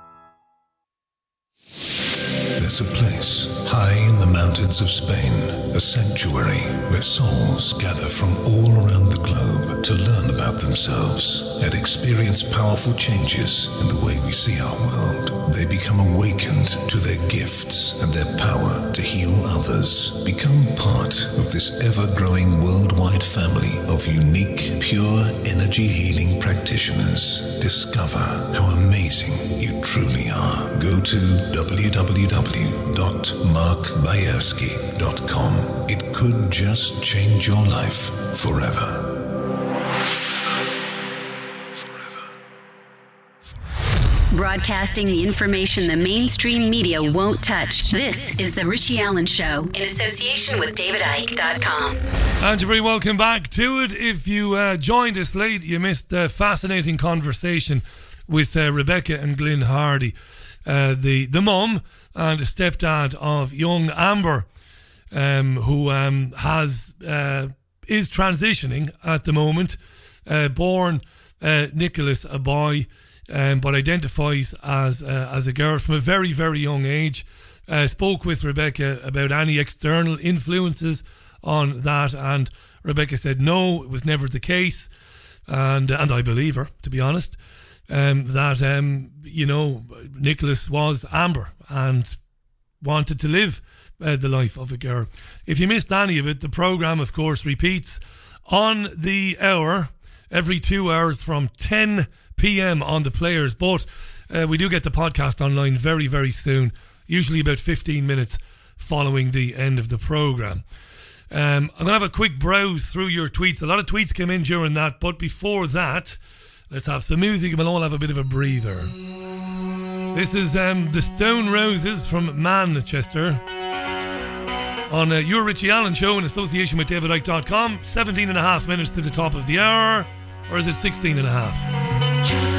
There's a place high in the mountains of Spain, a sanctuary where souls gather from all around the globe to learn about themselves and experience powerful changes in the way we see our world. They become awakened to their gifts and their power to heal others. Become part of this ever-growing worldwide family of unique, pure energy healing practitioners. Discover how amazing you truly are. Go to www.markbayerski.com. It could just change your life forever. Broadcasting the information the mainstream media won't touch. This is The Richie Allen Show in association with DavidIke.com. And you're very welcome back to it. If you joined us late, you missed a fascinating conversation with Rebecca and Glyn Hardy, the mum and stepdad of young Amber, who is transitioning at the moment. Born Nicholas, a boy, but identifies as a girl from a very, very young age. Spoke with Rebecca about any external influences on that, and Rebecca said no, it was never the case, and I believe her, to be honest. That Nicholas was Amber and wanted to live the life of a girl. If you missed any of it, the programme, of course, repeats on the hour every 2 hours from 10 p.m. on the Players, but we do get the podcast online very, very soon, usually about 15 minutes following the end of the programme. I'm going to have a quick browse through your tweets. A lot of tweets came in during that, but before that, let's have some music and we'll all have a bit of a breather. This is the Stone Roses from Manchester on your Richie Allen show in association with DavidIke.com. 17 and a half minutes to the top of the hour. Or is it 16 and a half?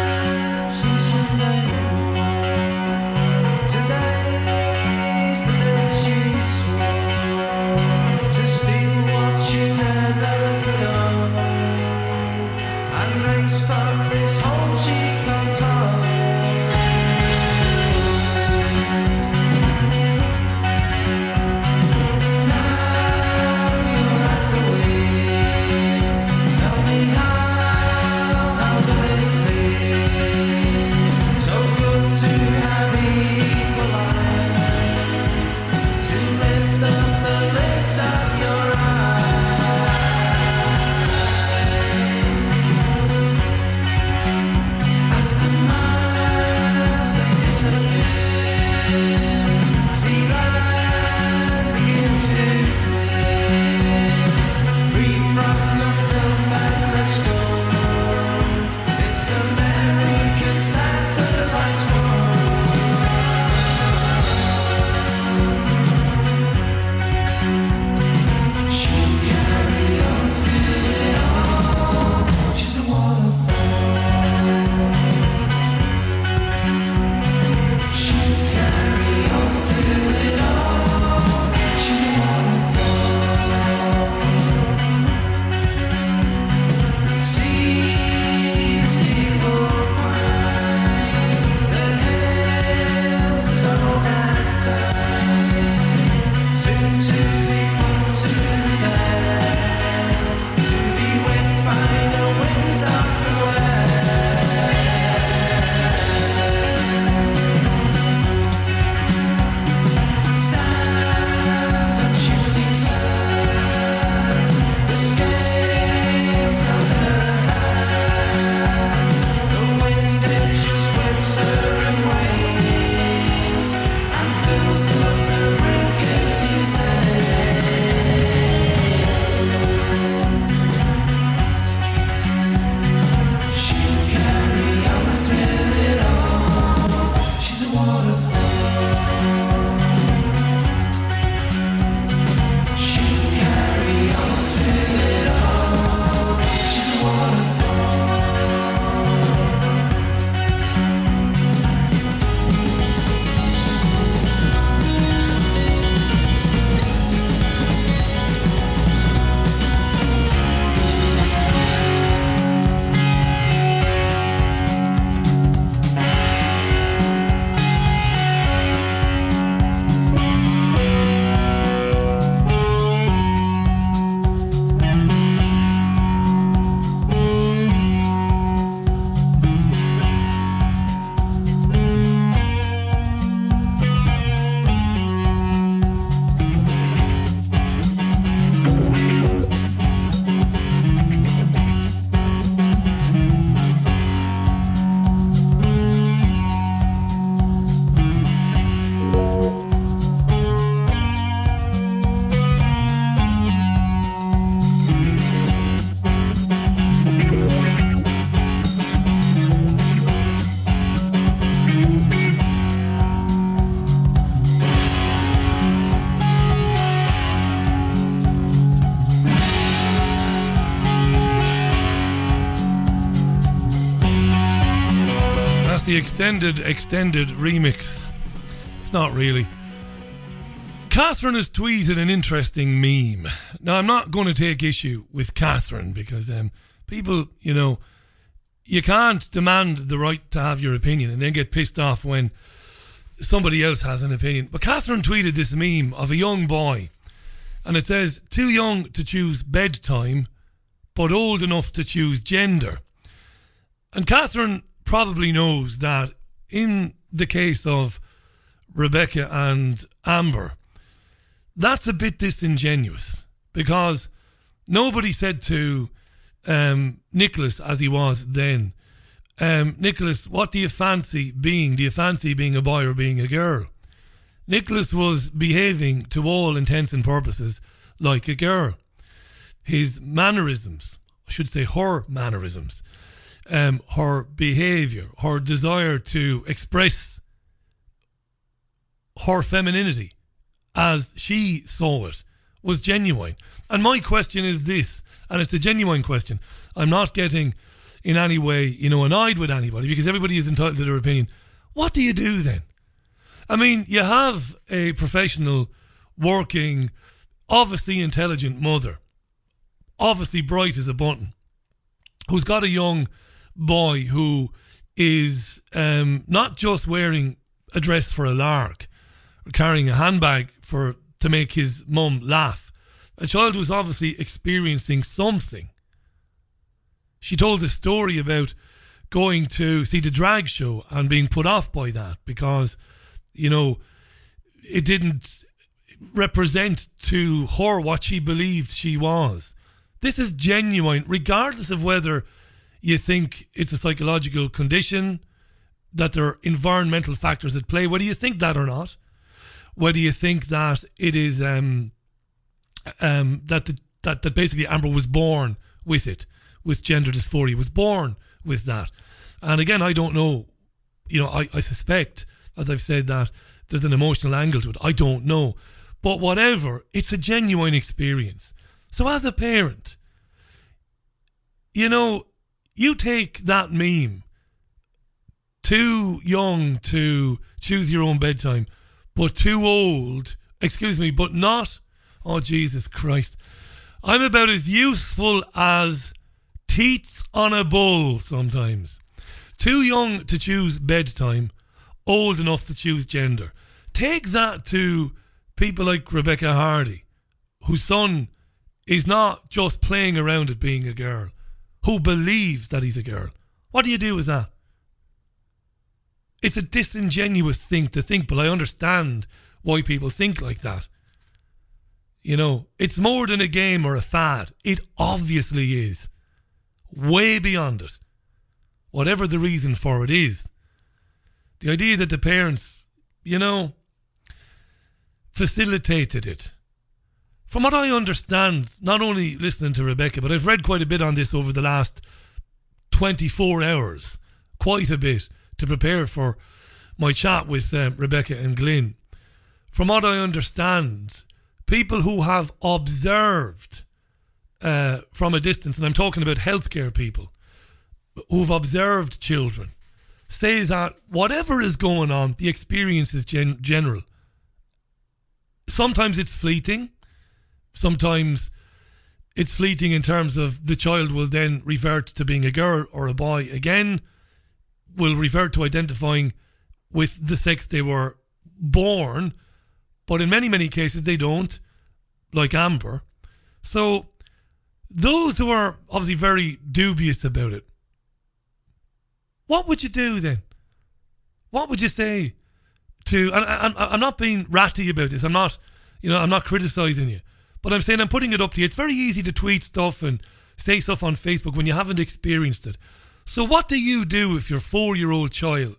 The extended remix. It's not really. Catherine has tweeted an interesting meme. Now, I'm not going to take issue with Catherine because people, you can't demand the right to have your opinion and then get pissed off when somebody else has an opinion. But Catherine tweeted this meme of a young boy and it says, too young to choose bedtime, but old enough to choose gender. And Catherine probably knows that in the case of Rebecca and Amber, that's a bit disingenuous because nobody said to Nicholas, as he was then, Nicholas, what do you fancy being? Do you fancy being a boy or being a girl? Nicholas was behaving to all intents and purposes like a girl. His mannerisms, I should say her mannerisms, her behaviour, her desire to express her femininity, as she saw it, was genuine. And my question is this, and it's a genuine question. I'm not getting in any way, annoyed with anybody, because everybody is entitled to their opinion. What do you do then? I mean, you have a professional, working, obviously intelligent mother, obviously bright as a button, who's got a young boy who is not just wearing a dress for a lark or carrying a handbag to make his mum laugh. A child who's obviously experiencing something. She told a story about going to see the drag show and being put off by that because, it didn't represent to her what she believed she was. This is genuine, regardless of whether you think it's a psychological condition, that there are environmental factors at play, whether you think that or not, whether you think that it is that basically Amber was born with it, with gender dysphoria, was born with that. And again, I don't know, I suspect, as I've said, that there's an emotional angle to it. I don't know. But whatever, it's a genuine experience. So as a parent, you take that meme, too young to choose your own bedtime, but too old, but not, oh Jesus Christ, I'm about as useful as teats on a bull sometimes. Too young to choose bedtime, old enough to choose gender. Take that to people like Rebecca Hardy, whose son is not just playing around at being a girl, who believes that he's a girl. What do you do with that? It's a disingenuous thing to think, but I understand why people think like that. It's more than a game or a fad. It obviously is. Way beyond it. Whatever the reason for it is. The idea that the parents, facilitated it. From what I understand, not only listening to Rebecca, but I've read quite a bit on this over the last 24 hours. Quite a bit to prepare for my chat with Rebecca and Glyn. From what I understand, people who have observed from a distance, and I'm talking about healthcare people, who've observed children, say that whatever is going on, the experience is general. Sometimes it's fleeting. Sometimes it's fleeting in terms of the child will then revert to being a girl or a boy again, will revert to identifying with the sex they were born, but in many, many cases they don't, like Amber. So those who are obviously very dubious about it, what would you do then? What would you say to, and I'm not being ratty about this, I'm not criticising you, but I'm saying I'm putting it up to you. It's very easy to tweet stuff and say stuff on Facebook when you haven't experienced it. So what do you do if your 4-year-old child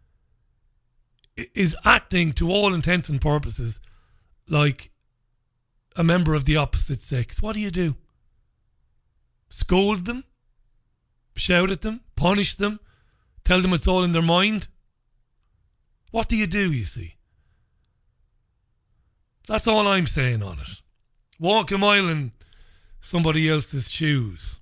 is acting, to all intents and purposes, like a member of the opposite sex? What do you do? Scold them? Shout at them? Punish them? Tell them it's all in their mind? What do, you see? That's all I'm saying on it. Walk a mile in somebody else's shoes.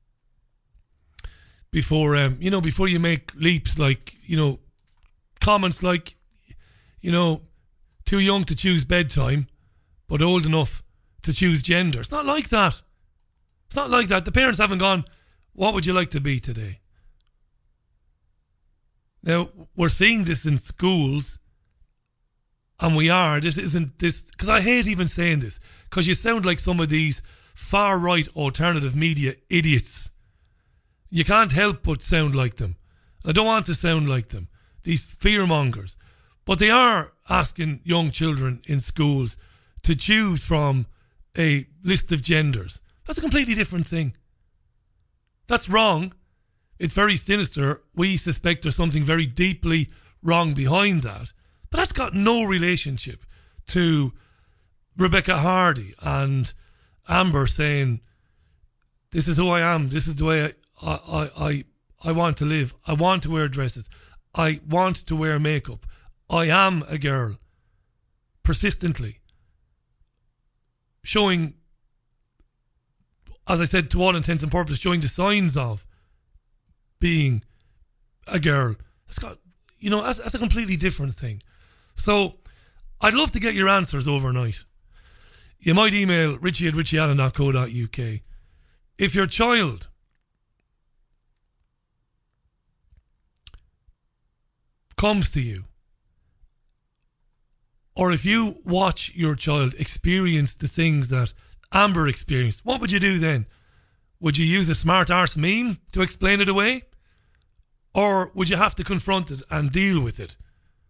Before you make leaps like, comments like, too young to choose bedtime, but old enough to choose gender. It's not like that. It's not like that. The parents haven't gone, what would you like to be today? Now, we're seeing this in schools, and because I hate even saying this, because you sound like some of these far-right alternative media idiots. You can't help but sound like them. I don't want to sound like them, these fearmongers. But they are asking young children in schools to choose from a list of genders. That's a completely different thing. That's wrong. It's very sinister. We suspect there's something very deeply wrong behind that. But that's got no relationship to Rebecca Hardy and Amber saying, this is who I am, this is the way I want to live. I want to wear dresses. I want to wear makeup. I am a girl. persistently showing, as I said, to all intents and purposes, showing the signs of being a girl. It's got, that's a completely different thing. So I'd love to get your answers overnight. You might email richie@richieallen.co.uk. If your child comes to you, or if you watch your child experience the things that Amber experienced, what would you do then? Would you use a smart arse meme to explain it away? Or would you have to confront it and deal with it?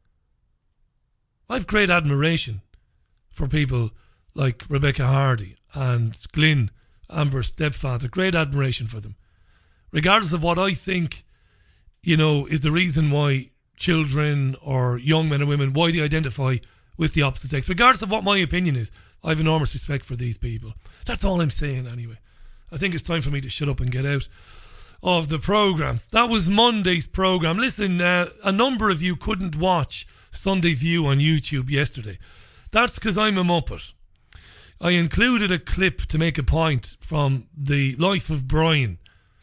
I've great admiration for people like Rebecca Hardy and Glyn, Amber's stepfather. Great admiration for them. Regardless of what I think, is the reason why children or young men and women, why they identify with the opposite sex. Regardless of what my opinion is, I have enormous respect for these people. That's all I'm saying anyway. I think it's time for me to shut up and get out of the programme. That was Monday's programme. Listen, a number of you couldn't watch Sunday View on YouTube yesterday. That's because I'm a muppet. I included a clip to make a point from the life of Brian.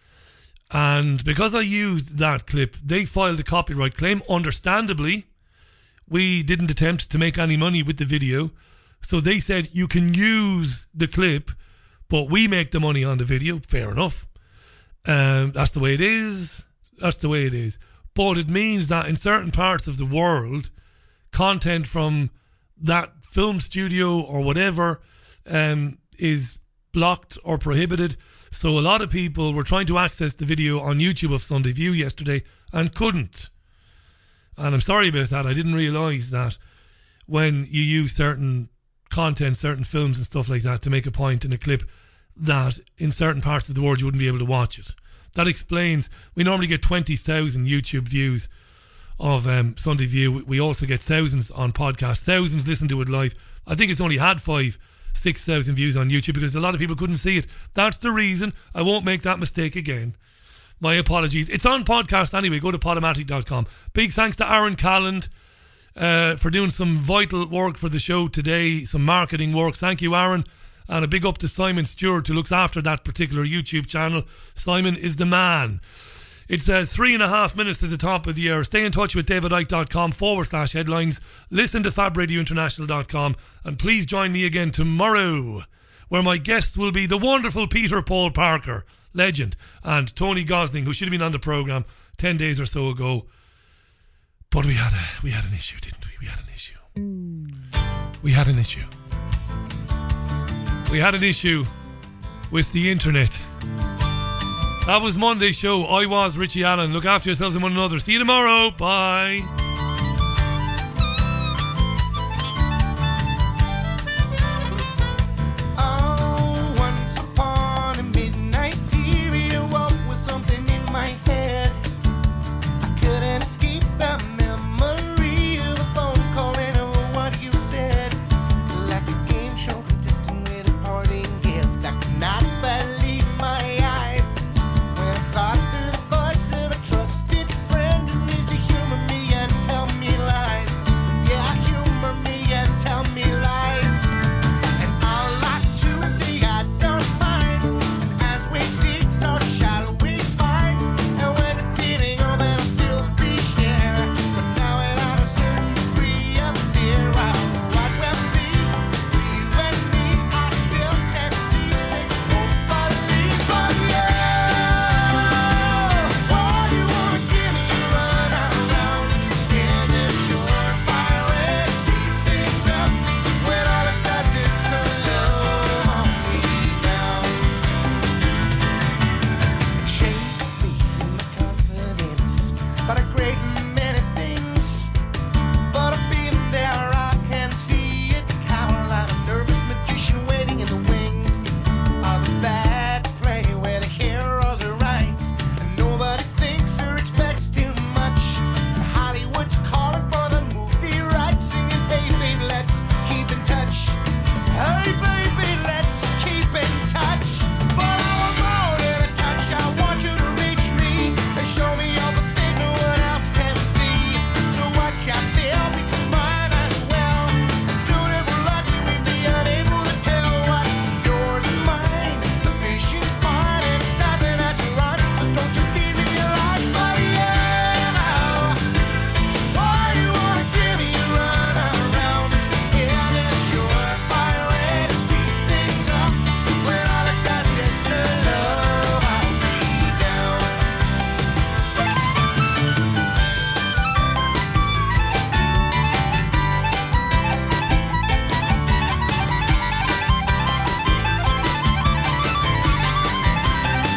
And because I used that clip, they filed a copyright claim. Understandably, we didn't attempt to make any money with the video. So they said, you can use the clip, but we make the money on the video. Fair enough. That's the way it is. That's the way it is. But it means that in certain parts of the world, content from that film studio or whatever is blocked or prohibited. So a lot of people were trying to access the video on YouTube of Sunday View yesterday and couldn't. And I'm sorry about that. I didn't realise that when you use certain content, certain films and stuff like that to make a point in a clip, that in certain parts of the world you wouldn't be able to watch it. That explains, we normally get 20,000 YouTube views of Sunday View. We also get thousands on podcasts. Thousands listen to it live. I think it's only had 5,000-6,000 views on YouTube because a lot of people couldn't see it. That's the reason. I won't make that mistake again. My apologies. It's on podcast anyway. Go to podomatic.com. Big thanks to Aaron Calland for doing some vital work for the show today, some marketing work. Thank you, Aaron. And a big up to Simon Stewart, who looks after that particular YouTube channel. Simon is the man. It's 3.5 minutes to the top of the hour. Stay in touch with davidicke.com/headlines. Listen to fabradiointernational.com. And please join me again tomorrow, where my guests will be the wonderful Peter Paul Parker, legend, and Tony Gosling, who should have been on the programme 10 days or so ago. But we had an issue, didn't we? We had an issue. We had an issue. We had an issue with the internet. That was Monday's show. I was Richie Allen. Look after yourselves and one another. See you tomorrow. Bye.